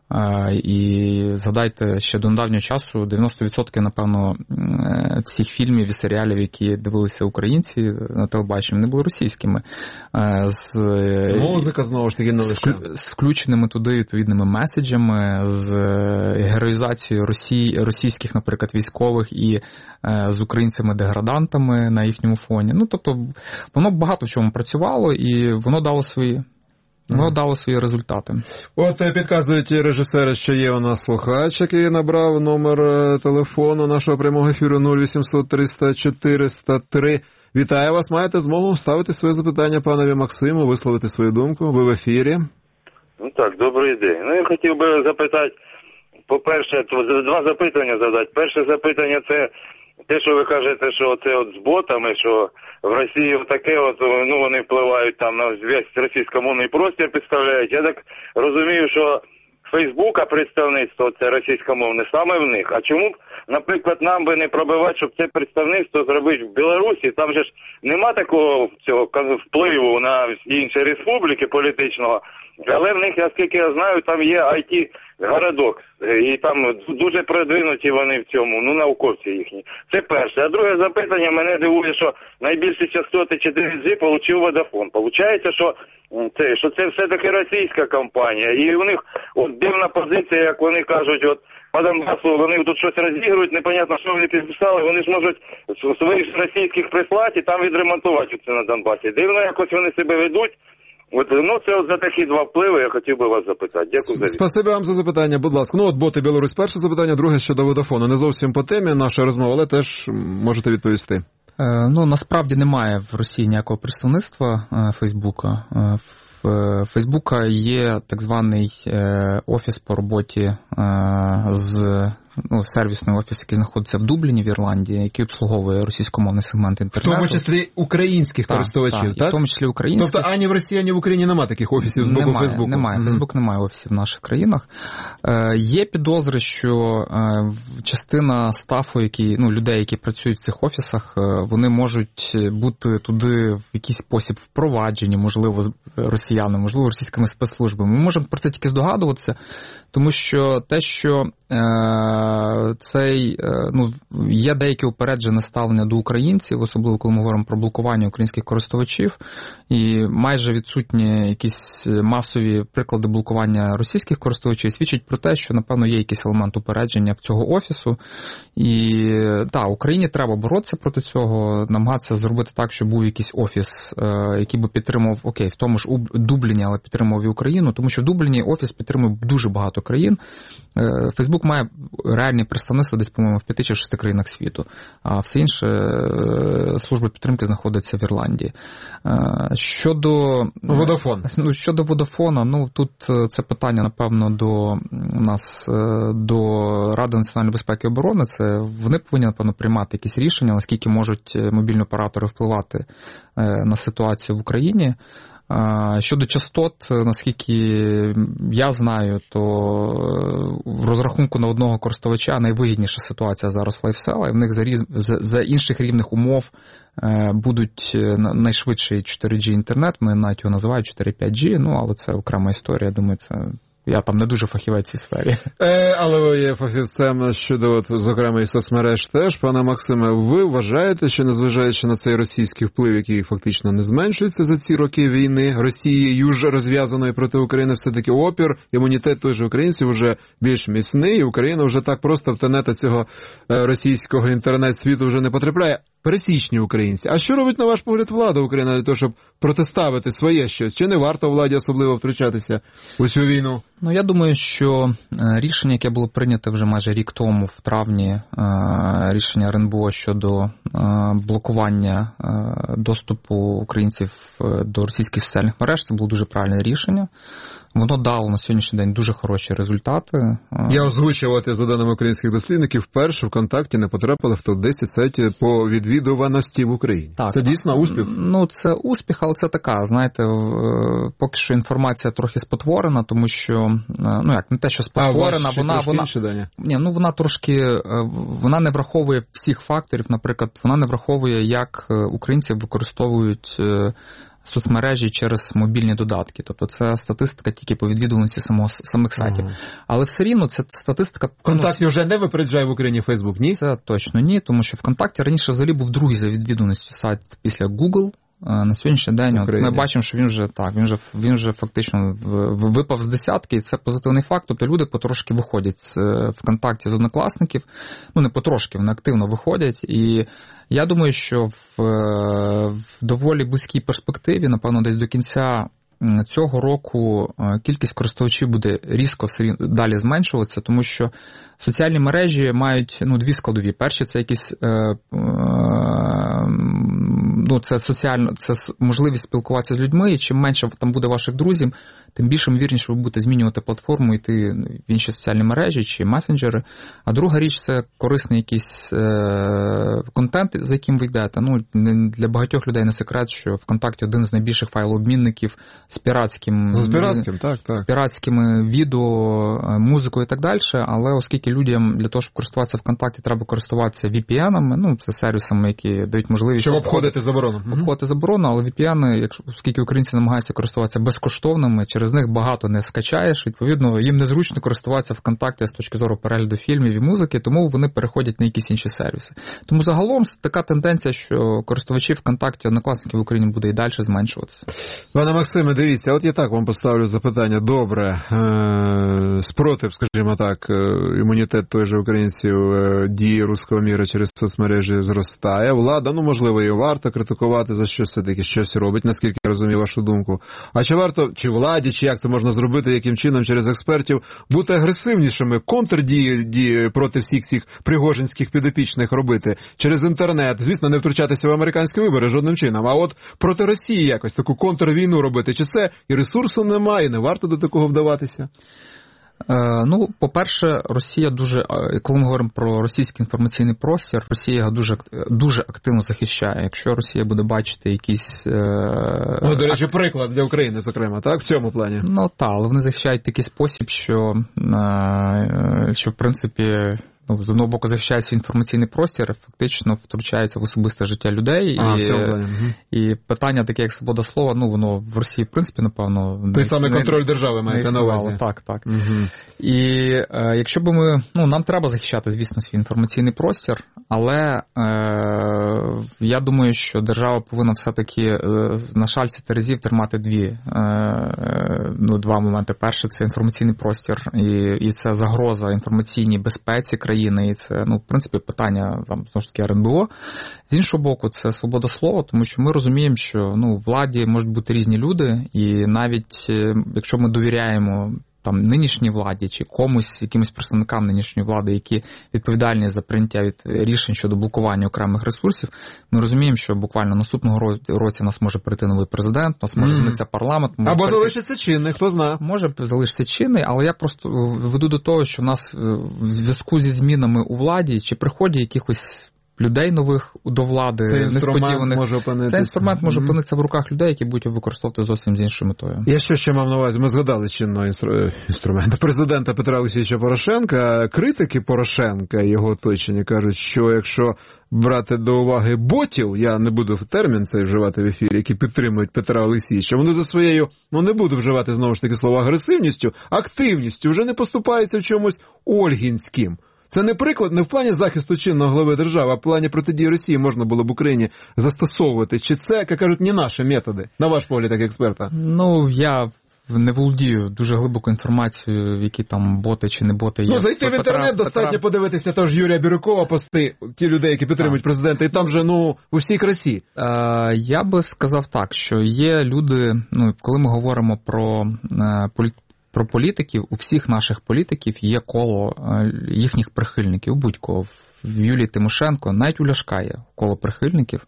[SPEAKER 11] І згадайте, ще до недавнього часу 90%, напевно, цих фільмів і серіалів, які дивилися українці на телебаченні, вони були російськими.
[SPEAKER 2] Музика, знову ж таки, не лише.
[SPEAKER 11] З включеними туди відповідними меседжами, з героїзацією російських, наприклад, військових і з українцями-деградантами на їхньому фоні. Тобто, воно багато в чому працювало, і воно дало свої результати.
[SPEAKER 2] От підказують режисери, що є у нас слухач, який набрав номер телефону нашого прямого ефіру 0800 300 403. Вітаю вас, маєте змогу ставити своє запитання панові Максиму, висловити свою думку. Ви в ефірі.
[SPEAKER 12] Так, добрий день. Я хотів би запитати, по-перше, два запитання задати. Перше запитання – це те, що ви кажете, що це з ботами, що в Росії таке, вони впливають там на весь російськомовний простір, представляють. Я так розумію, що Фейсбука представництво, це російськомовне, саме в них. А чому б, наприклад, нам би не пробивати, щоб це представництво зробити в Білорусі? Там же ж нема такого цього впливу на інші республіки політичного. Але в них, наскільки я знаю, там є IT-городок. І там дуже продвинуті вони в цьому, науковці їхні. Це перше. А друге запитання мене дивує, що найбільші частоти 4G отримав Vodafone. Получається, що це все-таки російська компанія. І у них дивна позиція, як вони кажуть, по Донбасу вони тут щось розігрують, непонятно, що вони підписали, вони ж можуть своїх російських прислати і там відремонтувати це на Донбасі. Дивно якось вони себе ведуть. Це за такі два впливи, я хотів би вас запитати. Дякую за відповідь.
[SPEAKER 2] Спасибі вам за запитання, будь ласка. Боти Білорусь, перше запитання, друге щодо Водафону. Не зовсім по темі нашої розмови, але теж можете відповісти.
[SPEAKER 11] Насправді немає в Росії ніякого представництва Фейсбука. В Фейсбука є так званий офіс по роботі сервісний офіс, який знаходиться в Дубліні, в Ірландії, який обслуговує російськомовний сегмент інтернету.
[SPEAKER 2] В тому числі українських користувачів, так?
[SPEAKER 11] В тому числі українських.
[SPEAKER 2] Тобто ані в Росії, ані в Україні немає таких офісів з боку Фейсбуку?
[SPEAKER 11] Немає. Фейсбук не має офісів в наших країнах. Є підозри, що частина стафу, людей, які працюють в цих офісах, вони можуть бути туди в якийсь спосіб впроваджені, можливо, росіянами, можливо, російськими спецслужбами. Ми можемо про це тільки здогадуватися, тому що те, що є деяке упереджене ставлення до українців, особливо коли ми говоримо про блокування українських користувачів, і майже відсутні якісь масові приклади блокування російських користувачів, свідчить про те, що, напевно, є якийсь елемент упередження в цього офісу. І Україні треба боротися проти цього, намагатися зробити так, щоб був якийсь офіс, який би підтримував, в тому ж Дубліні, але підтримував і Україну, тому що в Дубліні офіс підтримує дуже багато країн. Фейсбук має реальні представництва десь, по-моєму, в 5 чи 6 країнах світу, а все інше служба підтримки знаходиться в Ірландії. Щодо Водафона, тут це питання, напевно, до Ради національної безпеки і оборони. Це вони повинні, напевно, приймати якісь рішення, наскільки можуть мобільні оператори впливати на ситуацію в Україні. Щодо частот, наскільки я знаю, то в розрахунку на одного користувача найвигідніша ситуація зараз в LifeSell, і в них за інших рівних умов будуть найшвидший 4G інтернет, вони навіть його називають 4-5G, але це окрема історія, думаю, це... Я там не дуже фахівець в цій сфері.
[SPEAKER 2] Але ви є фахівцем щодо, зокрема, і соцмереж теж. Пане Максиме, ви вважаєте, що незважаючи на цей російський вплив, який фактично не зменшується за ці роки війни Росією ж розв'язаної проти України, все-таки опір, імунітет той же українців вже більш міцний, і Україна вже так просто в тенета цього російського інтернет-світу вже не потрапляє? Пересічні українці. А що робить, на ваш погляд, влада України для того, щоб протиставити своє щось? Чи не варто владі особливо втручатися у цю війну?
[SPEAKER 11] Я думаю, що рішення, яке було прийнято вже майже рік тому, в травні, рішення РНБО щодо блокування доступу українців до російських соціальних мереж, це було дуже правильне рішення. Воно дало на сьогоднішній день дуже хороші результати.
[SPEAKER 2] Я озвучував, за даними українських дослідників, вперше ВКонтакті не потрапили в топ-10 сайтів по відвідуваності в Україні.
[SPEAKER 11] Так,
[SPEAKER 2] це дійсно успіх?
[SPEAKER 11] Це успіх, але це така, знаєте, поки що інформація трохи спотворена, тому що, не те, що спотворена, вона трошки, вона не враховує всіх факторів, наприклад, вона не враховує, як українці використовують соцмережі через мобільні додатки. Тобто це статистика тільки по відвідуваності самих сайтів. Але все рівно це статистика...
[SPEAKER 2] ВКонтакті вже не випереджає в Україні Фейсбук, ні?
[SPEAKER 11] Це точно ні, тому що ВКонтакті раніше взагалі був другий за відвідуваністю сайт після Google. На сьогоднішній день ми бачимо, що він вже фактично випав з десятки, і це позитивний факт. Тобто люди потрошки виходять з ВКонтакті з однокласників, не потрошки, вони активно виходять, і я думаю, що в доволі близькій перспективі, напевно, десь до кінця цього року кількість користувачів буде різко далі зменшуватися, тому що соціальні мережі мають дві складові. Перші – це якісь це можливість спілкуватися з людьми, і чим менше там буде ваших друзів, тим більше ймовірніше ви будете змінювати платформу, йти в інші соціальні мережі чи месенджери. А друга річ – це корисний якийсь контент, за яким ви йдете. Для багатьох людей не секрет, що ВКонтакті один з найбільших файлообмінників з піратськими відео, музикою і так далі, але оскільки людям для того, щоб користуватися ВКонтакті, треба користуватися VPN-ами, це сервісами, які дають можливість...
[SPEAKER 2] Щоб обходити заборону.
[SPEAKER 11] Обходити заборону, але VPN, оскільки українці намагаються користуватися безкоштовними, через них багато не скачаєш, відповідно, їм незручно користуватися ВКонтакті з точки зору перегляду фільмів і музики, тому вони переходять на якісь інші сервіси. Тому загалом така тенденція, що користувачі ВКонтакті, однокласників в Україні буде і далі зменшуватися.
[SPEAKER 2] Пане Максиме, дивіться, от я так вам поставлю запитання. Добре, спротив, скажімо так, імунітет той же українців дії руського міра через соцмережі зростає. Влада, можливо, її варто критикувати за що все-таки щось робить, наскільки я розумію вашу думку. А чи варто, чи владі уряді, чи як це можна зробити, яким чином через експертів, бути агресивнішими, контрдії проти всіх цих пригожинських підопічних робити, через інтернет, звісно, не втручатися в американські вибори жодним чином, а от проти Росії якось таку контрвійну робити, чи це і ресурсу немає, і не варто до такого вдаватися?
[SPEAKER 11] Ну, по-перше, Росія дуже, коли ми говоримо про російський інформаційний простір, Росія його дуже активно захищає. Якщо Росія буде бачити якісь...
[SPEAKER 2] до речі, приклад для України, зокрема, так, в цьому плані?
[SPEAKER 11] Ну, так, але вони захищають в такий спосіб, що в принципі... з одного боку захищає свій інформаційний простір, фактично втручається в особисте життя людей. І питання таке, як свобода слова, ну, воно в Росії, в принципі, напевно...
[SPEAKER 2] Той самий контроль держави маєте на увазі.
[SPEAKER 11] Так. І якщо б ми... Ну, нам треба захищати, звісно, свій інформаційний простір, але я думаю, що держава повинна все-таки на шальці терезів тримати два моменти. Перше, це інформаційний простір, і це загроза інформаційній безпеці країни, і це, ну, в принципі, питання, там, знову ж таки, РНБО. З іншого боку, це свобода слова, тому що ми розуміємо, що, ну, владі можуть бути різні люди, і навіть якщо ми довіряємо там нинішній владі чи якимось представникам нинішньої влади, які відповідальні за прийняття рішень щодо блокування окремих ресурсів, ми розуміємо, що буквально наступного році нас може прийти новий президент, нас може змінитися парламент.
[SPEAKER 2] Або залишиться чинний, хто знає.
[SPEAKER 11] Може залишиться чинний, але я просто веду до того, що в нас в зв'язку зі змінами у владі чи приході якихось людей нових до влади, несподіваних. Цей інструмент може опинитися в руках людей, які будуть використовувати зовсім з іншою метою.
[SPEAKER 2] Я ще мав на увазі, ми згадали чинного інструмента президента Петра Олексійовича Порошенка. Критики Порошенка і його оточення кажуть, що якщо брати до уваги ботів, я не буду термін цей вживати в ефірі, які підтримують Петра Олексійовича, вони за своєю, не буду вживати знову ж таки слово агресивністю, активністю вже не поступаються в чомусь ольгінським. Це не приклад, не в плані захисту чинного глави держави, а в плані протидії Росії можна було б Україні застосовувати. Чи це, як кажуть, не наші методи, на ваш погляд, як експерта?
[SPEAKER 11] Ну, я не володію дуже глибоку інформацію, які там боти чи не боти є.
[SPEAKER 2] Ну, зайти в інтернет, достатньо подивитися того ж Юрія Бирюкова пости, ті людей, які підтримують президента, і там вже, у всій красі.
[SPEAKER 11] Я би сказав так, що є люди, коли ми говоримо про політиків, у всіх наших політиків є коло їхніх прихильників, будь-кого. В Юлії Тимошенко, навіть у Ляшка є коло прихильників,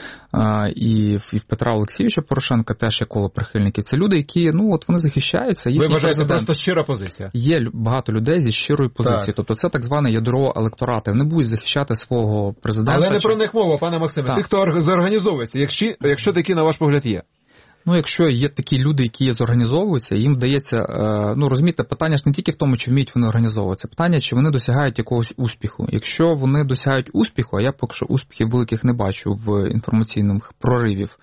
[SPEAKER 11] і в Петра Олексійовича Порошенка теж є коло прихильників. Це люди, які, вони захищаються.
[SPEAKER 2] Ви вважаєте, просто щира позиція?
[SPEAKER 11] Є багато людей зі щирою позицією. Так. Тобто це так зване ядро електорату. Вони будуть захищати свого президента.
[SPEAKER 2] Але не про них мова, пане Максиме. Тих, хто зорганізовується, якщо такі, на ваш погляд, є.
[SPEAKER 11] Якщо є такі люди, які зорганізовуються, їм вдається, розумієте, питання ж не тільки в тому, чи вміють вони організовуватися, питання, чи вони досягають якогось успіху. Якщо вони досягають успіху, а я поки що успіхів великих не бачу в інформаційних проривів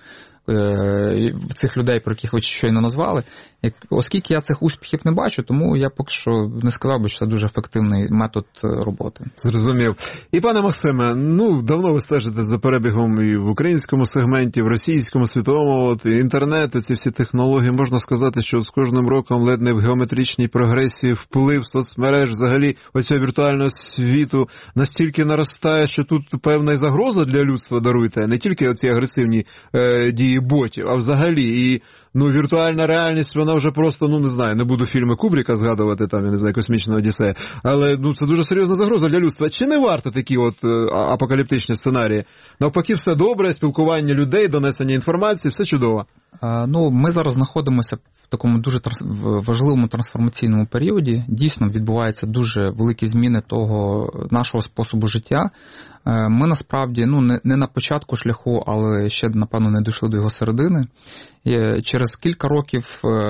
[SPEAKER 11] цих людей, про яких ви щойно назвали, оскільки я цих успіхів не бачу, тому я поки що не сказав би, що це дуже ефективний метод роботи.
[SPEAKER 2] Зрозумів. І, пане Максиме, давно ви стежите за перебігом і в українському сегменті, в російському, світовому, інтернету, ці всі технології. Можна сказати, що з кожним роком ледь не в геометричній прогресії вплив соцмереж, взагалі оцього віртуального світу настільки наростає, що тут певна і загроза для людства, даруйте, не тільки оці агресивні дії ботів, а взагалі і віртуальна реальність, вона вже просто, не знаю, не буду фільми Кубріка згадувати, там, я не знаю, «Космічна Одіссея», але, це дуже серйозна загроза для людства. Чи не варто такі апокаліптичні сценарії? Навпаки, все добре, спілкування людей, донесення інформації, все чудово.
[SPEAKER 11] Ми зараз знаходимося в такому дуже важливому трансформаційному періоді. Дійсно, відбуваються дуже великі зміни того нашого способу життя. Ми, насправді, не на початку шляху, але ще, напевно, не дійшли до його середини. Через кілька років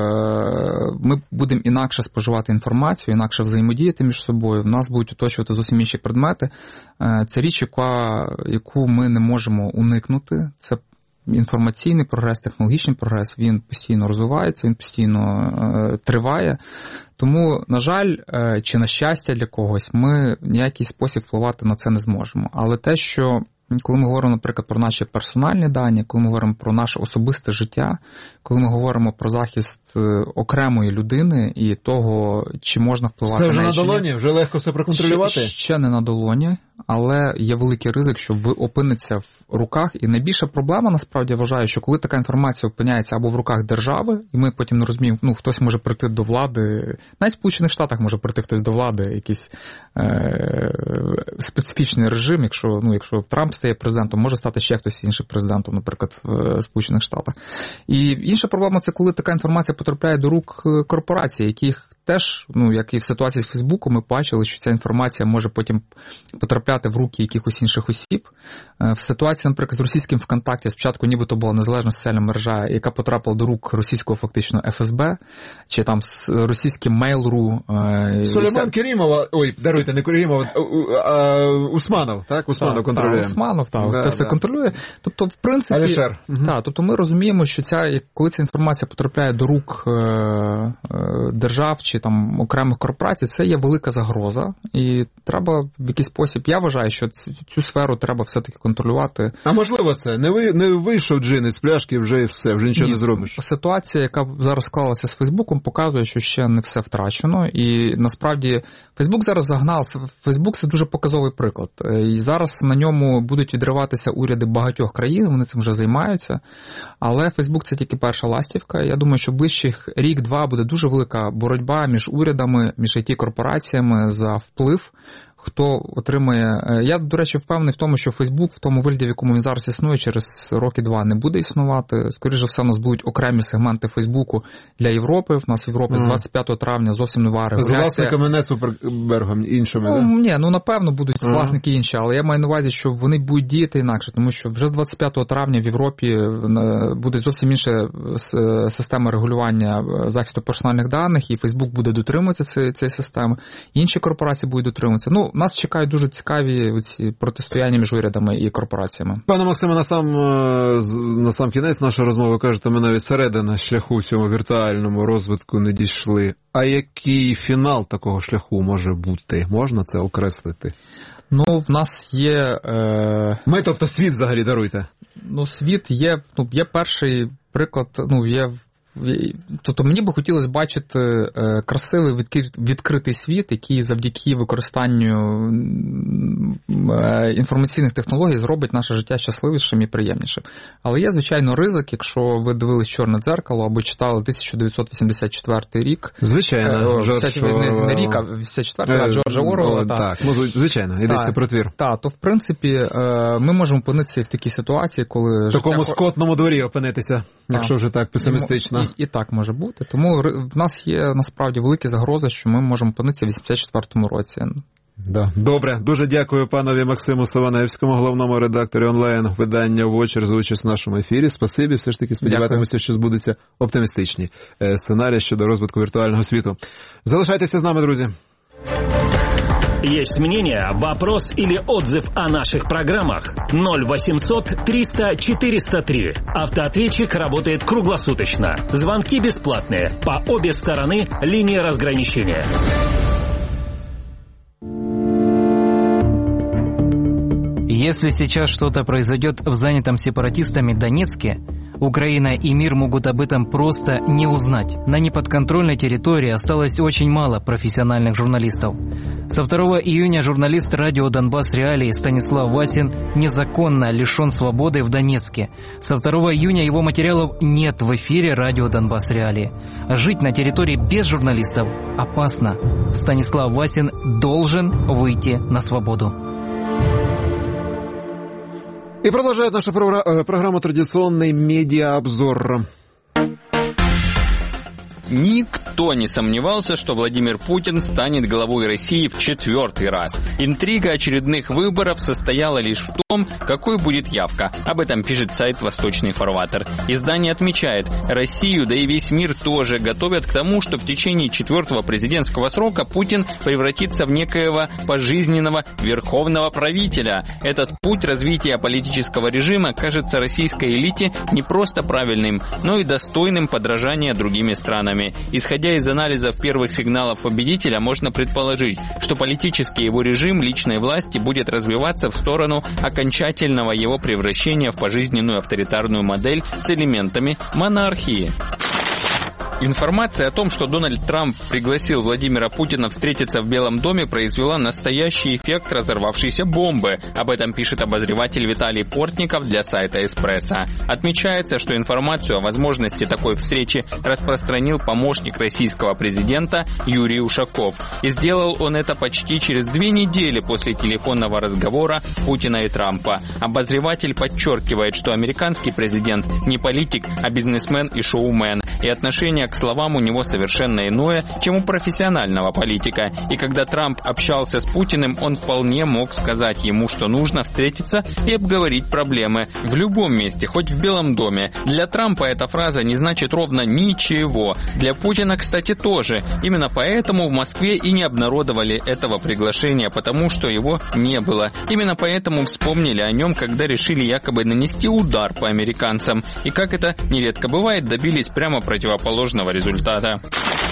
[SPEAKER 11] ми будемо інакше споживати інформацію, інакше взаємодіяти між собою, в нас будуть оточувати зовсім інші предмети. Це річ, яку ми не можемо уникнути. Це інформаційний прогрес, технологічний прогрес, він постійно розвивається, він постійно триває. Тому, на жаль, чи на щастя для когось, ми в ніякий спосіб впливати на це не зможемо. Але те, що коли ми говоримо, наприклад, про наші персональні дані, коли ми говоримо про наше особисте життя, коли ми говоримо про захист окремої людини і того, чи можна впливати на неї.
[SPEAKER 2] Це вже на долоні? Вже легко все проконтролювати?
[SPEAKER 11] Ще не на долоні, але є великий ризик, що ви опиниться в руках. І найбільша проблема, насправді, я вважаю, що коли така інформація опиняється або в руках держави, і ми потім не розуміємо, хтось може прийти до влади, навіть в Сполучених Штатах може прийти хтось до влади, якийсь специфічний режим, якщо Трамп стає президентом, може стати ще хтось інший президентом, наприклад, в Сполучених Штатах. І інша проблема – це коли така інформація потрапляє до рук корпорацій, яких теж, як і в ситуації з Фейсбуком, ми бачили, що ця інформація може потім потрапляти в руки якихось інших осіб. В ситуації, наприклад, з російським ВКонтакті, спочатку нібито була незалежна соціальна мережа, яка потрапила до рук російського фактично ФСБ, чи там з російським Mail.ru.
[SPEAKER 2] Сулейман Керімов, даруйте, не Керімов, а Усманов, так? Усманов контролює.
[SPEAKER 11] Усманов, так, це все контролює. Тобто, в принципі,
[SPEAKER 2] Алішер.
[SPEAKER 11] Тобто ми розуміємо, що коли ця інформація потрапляє до рук держав чи там окремих корпорацій, це є велика загроза, і треба в якийсь спосіб, я вважаю, що цю сферу треба все-таки контролювати.
[SPEAKER 2] А можливо це? Не вийшов джин із пляшки, вже і все, вже нічого не зробиш.
[SPEAKER 11] Ситуація, яка зараз склалася з Фейсбуком, показує, що ще не все втрачено, і насправді Фейсбук зараз загнав, Фейсбук це дуже показовий приклад, і зараз на ньому будуть відриватися уряди багатьох країн, вони цим вже займаються, але Фейсбук це тільки перша ластівка, я думаю, що ближчих рік-два буде дуже велика боротьба між урядами, між IT-корпораціями за вплив, хто отримає... Я, до речі, впевнений в тому, що Фейсбук в тому вигляді, в якому він зараз існує, через роки-два не буде існувати. Скоріше за все, у нас будуть окремі сегменти Фейсбуку для Європи. В нас в Європі з 25 травня зовсім нова регуляція.
[SPEAKER 2] З власниками, не Цукербергом, іншими, так?
[SPEAKER 11] Ні, напевно, будуть власники інші, але я маю на увазі, що вони будуть діяти інакше, тому що вже з 25 травня в Європі буде зовсім інша система регулювання захисту персональних даних, і Фейсбук буде дотримуватися цієї системи, інші корпорації будуть дотримуватися. Нас чекають дуже цікаві ці протистояння між урядами і корпораціями.
[SPEAKER 2] Пане Максиме, на сам кінець нашої розмови, кажете, ми навіть середина шляху в цьому віртуальному розвитку не дійшли. А який фінал такого шляху може бути? Можна це окреслити?
[SPEAKER 11] В нас є...
[SPEAKER 2] Ми, тобто світ взагалі, даруйте.
[SPEAKER 11] Світ є перший приклад, Тобто мені би хотілося бачити красивий відкритий світ, який завдяки використанню інформаційних технологій зробить наше життя щасливішим і приємнішим. Але є, звичайно, ризик, якщо ви дивились «Чорне дзеркало» або читали 1984 рік.
[SPEAKER 2] Звичайно.
[SPEAKER 11] Не рік, а 84-й, а Джорджа Оруелла.
[SPEAKER 2] Так, звичайно, йдеться про твір.
[SPEAKER 11] Так, то в принципі ми можемо опинитися в такій ситуації, коли...
[SPEAKER 2] В такому скотному дворі опинитися, якщо вже так песимістично.
[SPEAKER 11] І так може бути. Тому в нас є насправді великі загрози, що ми можемо опинитися в 84-му році.
[SPEAKER 2] Да. Добре, дуже дякую панові Максиму Саваневському, головному редакторі онлайн-видання «Вочер» за участь в нашому ефірі. Спасибі, все ж таки сподіватимуся, що збудуться оптимістичні сценарії щодо розвитку віртуального світу. Залишайтеся з нами, друзі.
[SPEAKER 1] Есть мнение, вопрос или отзыв о наших программах? 0800 300 403. Автоответчик работает круглосуточно. Звонки бесплатные. По обе стороны линии разграничения.
[SPEAKER 13] Если сейчас что-то произойдет в занятом сепаратистами Донецке, Украина и мир могут об этом просто не узнать. На неподконтрольной территории осталось очень мало профессиональных журналистов. Со 2 июня журналист радио «Донбасс Реалии» Станислав Васин незаконно лишен свободы в Донецке. Со 2 июня его материалов нет в эфире радио «Донбасс Реалии». Жить на территории без журналистов опасно. Станислав Васин должен выйти на свободу.
[SPEAKER 2] И продолжает нашу программу традиционный медиаобзор.
[SPEAKER 14] Никто не сомневался, что Владимир Путин станет главой России в 4-й раз. Интрига очередных выборов состояла лишь в том, какой будет явка. Об этом пишет сайт «Восточный фарватер». Издание отмечает, Россию, да и весь мир тоже готовят к тому, что в течение 4-го президентского срока Путин превратится в некоего пожизненного верховного правителя. Этот путь развития политического режима кажется российской элите не просто правильным, но и достойным подражания другими странами. Исходя исходя из анализов первых сигналов победителя, можно предположить, что политический его режим личной власти будет развиваться в сторону окончательного его превращения в пожизненную авторитарную модель с элементами монархии. Информация о том, что Дональд Трамп пригласил Владимира Путина встретиться в Белом доме, произвела настоящий эффект разорвавшейся бомбы. Об этом пишет обозреватель Виталий Портников для сайта «Эспрессо». Отмечается, что информацию о возможности такой встречи распространил помощник российского президента Юрий Ушаков. И сделал он это почти через 2 недели после телефонного разговора Путина и Трампа. Обозреватель подчеркивает, что американский президент не политик, а бизнесмен и шоумен. И отношение к словам у него совершенно иное, чем у профессионального политика. И когда Трамп общался с Путиным, он вполне мог сказать ему, что нужно встретиться и обговорить проблемы. В любом месте, хоть в Белом доме. Для Трампа эта фраза не значит ровно ничего. Для Путина, кстати, тоже. Именно поэтому в Москве и не обнародовали этого приглашения, потому что его не было. Именно поэтому вспомнили о нем, когда решили якобы нанести удар по американцам. И как это нередко бывает, добились прямо противоположного результата.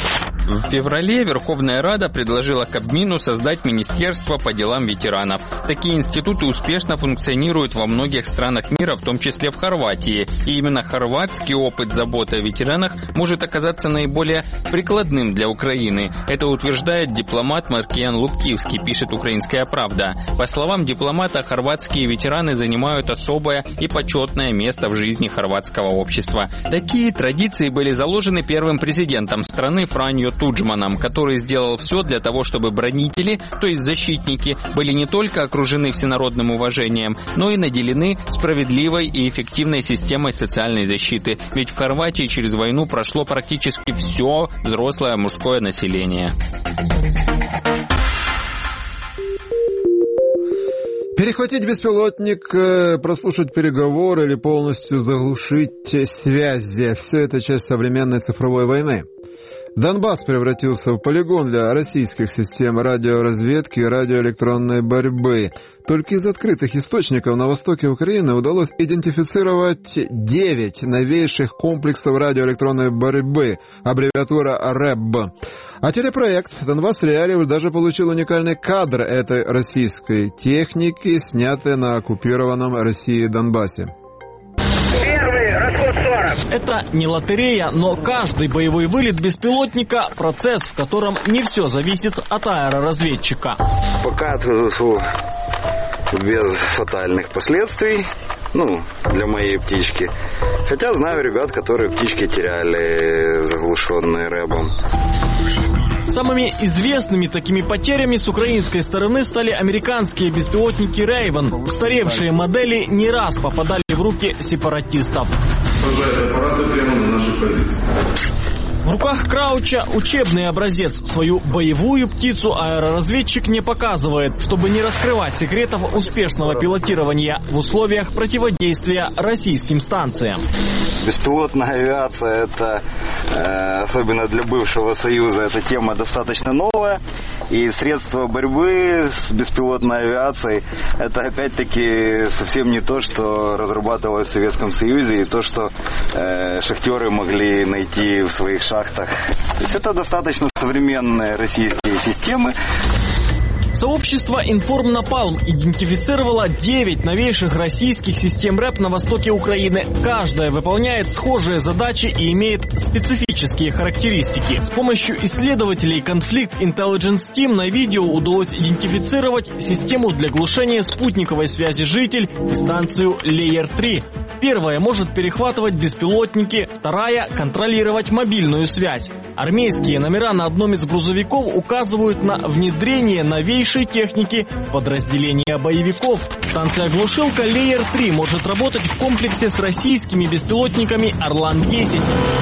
[SPEAKER 14] В феврале Верховная Рада предложила Кабмину создать Министерство по делам ветеранов. Такие институты успешно функционируют во многих странах мира, в том числе в Хорватии. И именно хорватский опыт заботы о ветеранах может оказаться наиболее прикладным для Украины. Это утверждает дипломат Маркиян Лубкивский, пишет «Украинская правда». По словам дипломата, хорватские ветераны занимают особое и почетное место в жизни хорватского общества. Такие традиции были заложены первым президентом страны Франьо Туджманом, который сделал все для того, чтобы бранители, то есть защитники, были не только окружены всенародным уважением, но и наделены справедливой и эффективной системой социальной защиты. Ведь в Хорватии через войну прошло практически все взрослое мужское население.
[SPEAKER 2] Перехватить беспилотник, прослушать переговоры или полностью заглушить связи – все это часть современной цифровой войны. Донбасс превратился в полигон для российских систем радиоразведки и радиоэлектронной борьбы. Только из открытых источников на востоке Украины удалось идентифицировать 9 новейших комплексов радиоэлектронной борьбы, аббревиатура РЭБ. А телепроект «Донбасс Реалии» даже получил уникальный кадр этой российской техники, снятый на оккупированном Россией Донбассе.
[SPEAKER 15] Это не лотерея, но каждый боевой вылет беспилотника – процесс, в котором не все зависит от аэроразведчика.
[SPEAKER 4] Пока без фатальных последствий, для моей птички. Хотя знаю ребят, которые птички теряли, заглушенные рэбом.
[SPEAKER 15] Самыми известными такими потерями с украинской стороны стали американские беспилотники Raven. Устаревшие модели не раз попадали в руки сепаратистов.
[SPEAKER 16] Аппараты прямо на нашей позиции.
[SPEAKER 15] В руках Крауча учебный образец. Свою боевую птицу аэроразведчик не показывает, чтобы не раскрывать секретов успешного пилотирования в условиях противодействия российским станциям.
[SPEAKER 4] Беспилотная авиация, это, особенно для бывшего Союза, эта тема достаточно новая. И средства борьбы с беспилотной авиацией, это опять-таки совсем не то, что разрабатывалось в Советском Союзе, и то, что шахтеры могли найти в своих шахтах. То есть это достаточно современные российские системы.
[SPEAKER 15] Сообщество «Информнапалм» идентифицировало 9 новейших российских систем РЭБ на востоке Украины. Каждая выполняет схожие задачи и имеет специфические характеристики. С помощью исследователей Conflict Intelligence Team на видео удалось идентифицировать систему для глушения спутниковой связи «Житель» и станцию Layer 3. Первая может перехватывать беспилотники, вторая – контролировать мобильную связь. Армейские номера на одном из грузовиков указывают на внедрение новейшей техники подразделения боевиков. Станция-глушилка Layer 3 может работать в комплексе с российскими беспилотниками «Орлан-10».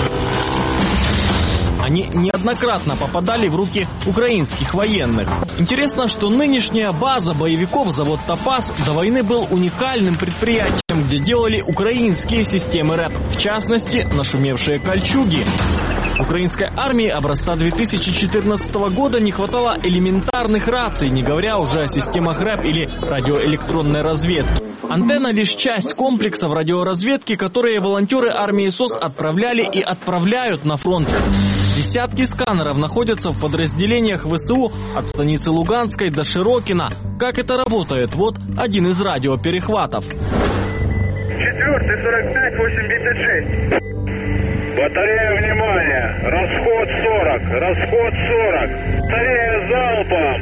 [SPEAKER 15] Они неоднократно попадали в руки украинских военных. Интересно, что нынешняя база боевиков, завод «Топаз», до войны был уникальным предприятием где делали украинские системы РЭП, в частности, нашумевшие кольчуги. Украинской армии образца 2014 года не хватало элементарных раций, не говоря уже о системах РЭП или радиоэлектронной разведки. Антенна – лишь часть комплексов радиоразведки, которые волонтеры армии СОС отправляли и отправляют на фронт. Десятки сканеров находятся в подразделениях ВСУ от станицы Луганской до Широкина. Как это работает? Вот один из радиоперехватов.
[SPEAKER 17] 4-й, 45-86. Батарея, внимание! Расход 40! Батарея залпом!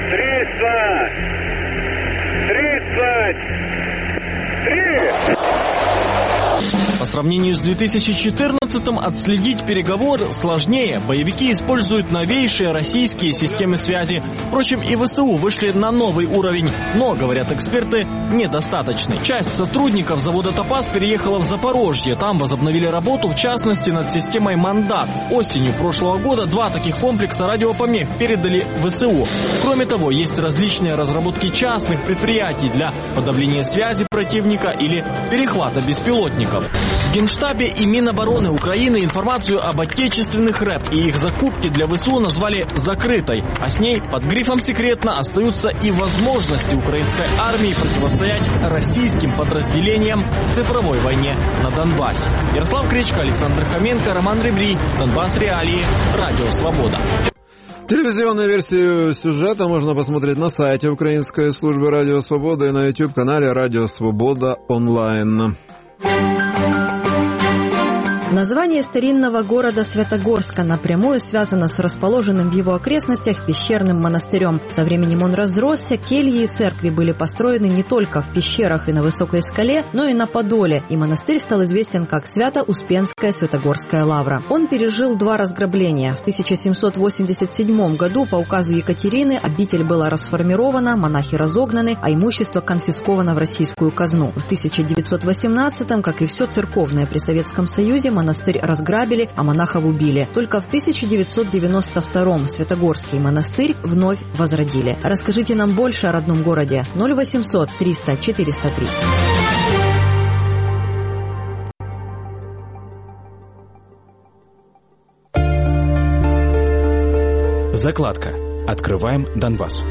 [SPEAKER 17] 33!
[SPEAKER 15] По сравнению с 2014-м отследить переговор сложнее. Боевики используют новейшие российские системы связи. Впрочем, и ВСУ вышли на новый уровень. Но, говорят эксперты, недостаточный. Часть сотрудников завода «Топаз» переехала в Запорожье. Там возобновили работу, в частности, над системой «Мандат». Осенью прошлого года 2 таких комплекса радиопомех передали ВСУ. Кроме того, есть различные разработки частных предприятий для подавления связи противника или перехвата беспилотников. В Генштабе и Минобороны Украины информацию об отечественных РЭП и их закупке для ВСУ назвали закрытой, а с ней под грифом «секретно» остаются и возможности украинской армии противостоять российским подразделениям в цифровой войне на Донбассе. Ярослав Кречко, Александр Хоменко, Роман Ребрий, Донбасс Реалии, Радио Свобода.
[SPEAKER 2] Телевизионную версию сюжета можно посмотреть на сайте Украинской службы Радио Свобода и на YouTube-канале Радио Свобода онлайн.
[SPEAKER 18] Название старинного города Святогорска напрямую связано с расположенным в его окрестностях пещерным монастырем. Со временем он разросся, кельи и церкви были построены не только в пещерах и на высокой скале, но и на Подоле, и монастырь стал известен как Свято-Успенская Святогорская лавра. Он пережил 2 разграбления. В 1787 году по указу Екатерины обитель была расформирована, монахи разогнаны, а имущество конфисковано в российскую казну. В 1918-м, как и все церковное при Советском Союзе, монастырь разграбили, а монахов убили. Только в 1992-м Святогорский монастырь вновь возродили. Расскажите нам больше о родном городе. 0800 300 403.
[SPEAKER 19] Закладка. Откриваємо Донбас.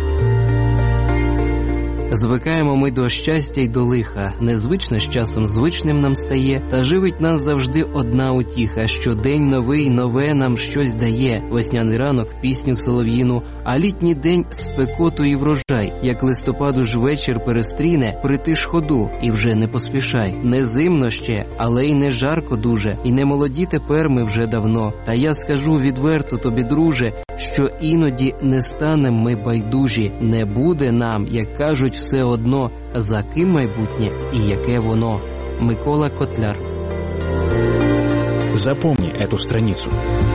[SPEAKER 20] Звикаємо ми до щастя й до лиха, незвично з часом звичним нам стає, та живить нас завжди одна утіха, щодень новий, нове нам щось дає, весняний ранок пісню солов'їну, а літній день спекоту і врожай, як листопаду ж вечір перестріне, притиш ходу і вже не поспішай. Не зимно ще, але й не жарко дуже, і не молоді тепер ми вже давно, та я скажу відверто тобі, друже, що іноді не станем ми байдужі, не буде нам, як кажуть, все одно, за ким майбутнє і яке воно. Микола Котляр.
[SPEAKER 19] Запомни эту страницу.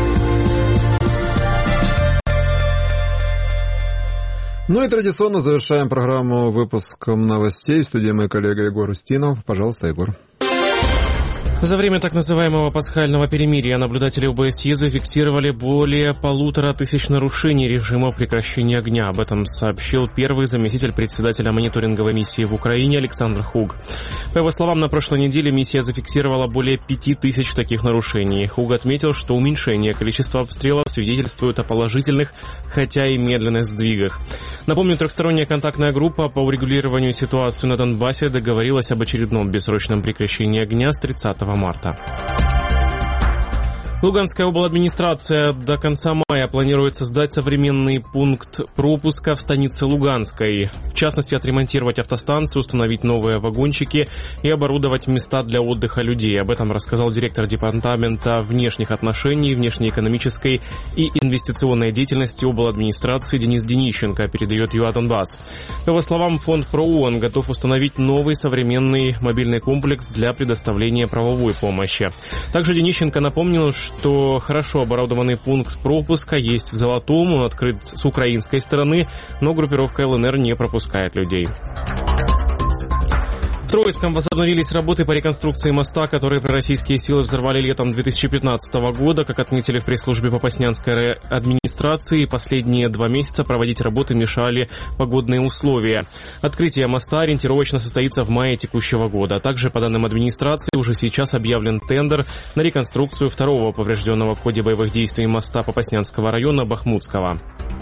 [SPEAKER 2] Ну и традиционно завершаем программу выпуском новостей. В студии мой коллега Егор Устинов. Пожалуйста, Егор.
[SPEAKER 5] За время так называемого пасхального перемирия наблюдатели ОБСЕ зафиксировали более 1500 нарушений режима прекращения огня. Об этом сообщил первый заместитель председателя мониторинговой миссии в Украине Александр Хуг. По его словам, на прошлой неделе миссия зафиксировала более 5000 таких нарушений. Хуг отметил, что уменьшение количества обстрелов свидетельствует о положительных, хотя и медленных сдвигах. Напомню, трехсторонняя контактная группа по урегулированию ситуации на Донбассе договорилась об очередном бессрочном прекращении огня с 30 марта. Луганская обладминистрация до конца мая планирует создать современный пункт пропуска в станице Луганской. В частности, отремонтировать автостанцию, установить новые вагончики и оборудовать места для отдыха людей. Об этом рассказал директор департамента внешних отношений, внешнеэкономической и инвестиционной деятельности обладминистрации Денис Денищенко, передает ЮА Донбасс. По его словам, фонд ПРООН готов установить новый современный мобильный комплекс для предоставления правовой помощи. Также Денищенко напомнил, что хорошо оборудованный пункт пропуска есть в Золотом, он открыт с украинской стороны, но группировка ЛНР не пропускает людей. В Троицком возобновились работы по реконструкции моста, который российские силы взорвали летом 2015 года. Как отметили в пресс-службе Попаснянской администрации, последние 2 месяца проводить работы мешали погодные условия. Открытие моста ориентировочно состоится в мае текущего года. Также, по данным администрации, уже сейчас объявлен тендер на реконструкцию второго поврежденного в ходе боевых действий моста Попаснянского района Бахмутского.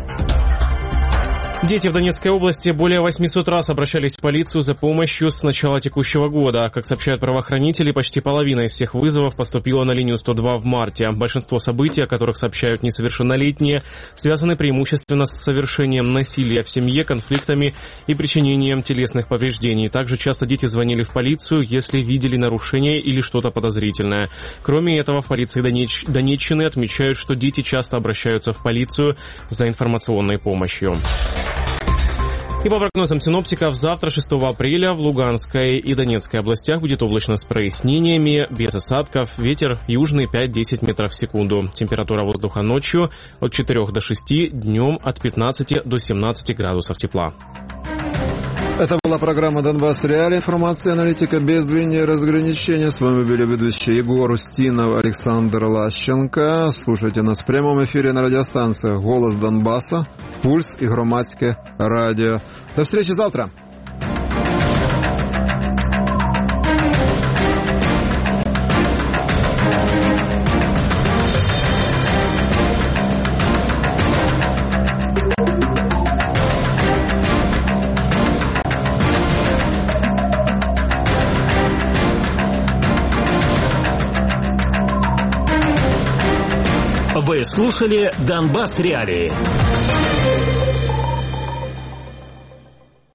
[SPEAKER 5] Дети в Донецкой области более 800 раз обращались в полицию за помощью с начала текущего года. Как сообщают правоохранители, почти половина из всех вызовов поступила на линию 102 в марте. Большинство событий, о которых сообщают несовершеннолетние, связаны преимущественно с совершением насилия в семье, конфликтами и причинением телесных повреждений. Также часто дети звонили в полицию, если видели нарушение или что-то подозрительное. Кроме этого, в полиции Донеччины отмечают, что дети часто обращаются в полицию за информационной помощью. И по прогнозам синоптиков, завтра, 6 апреля, в Луганской и Донецкой областях будет облачно с прояснениями, без осадков, ветер южный 5-10 метров в секунду. Температура воздуха ночью от 4 до 6, днем от 15 до 17 градусов тепла.
[SPEAKER 2] Это была программа «Донбасс Реалии». Информация аналитика без линии разграничения. С вами были ведущие Егор Устинов, Александр Лащенко. Слушайте нас в прямом эфире на радиостанциях «Голос Донбасса», «Пульс» и «Громадское радио». До встречи завтра.
[SPEAKER 1] Вы слушали «Донбасс Реалии».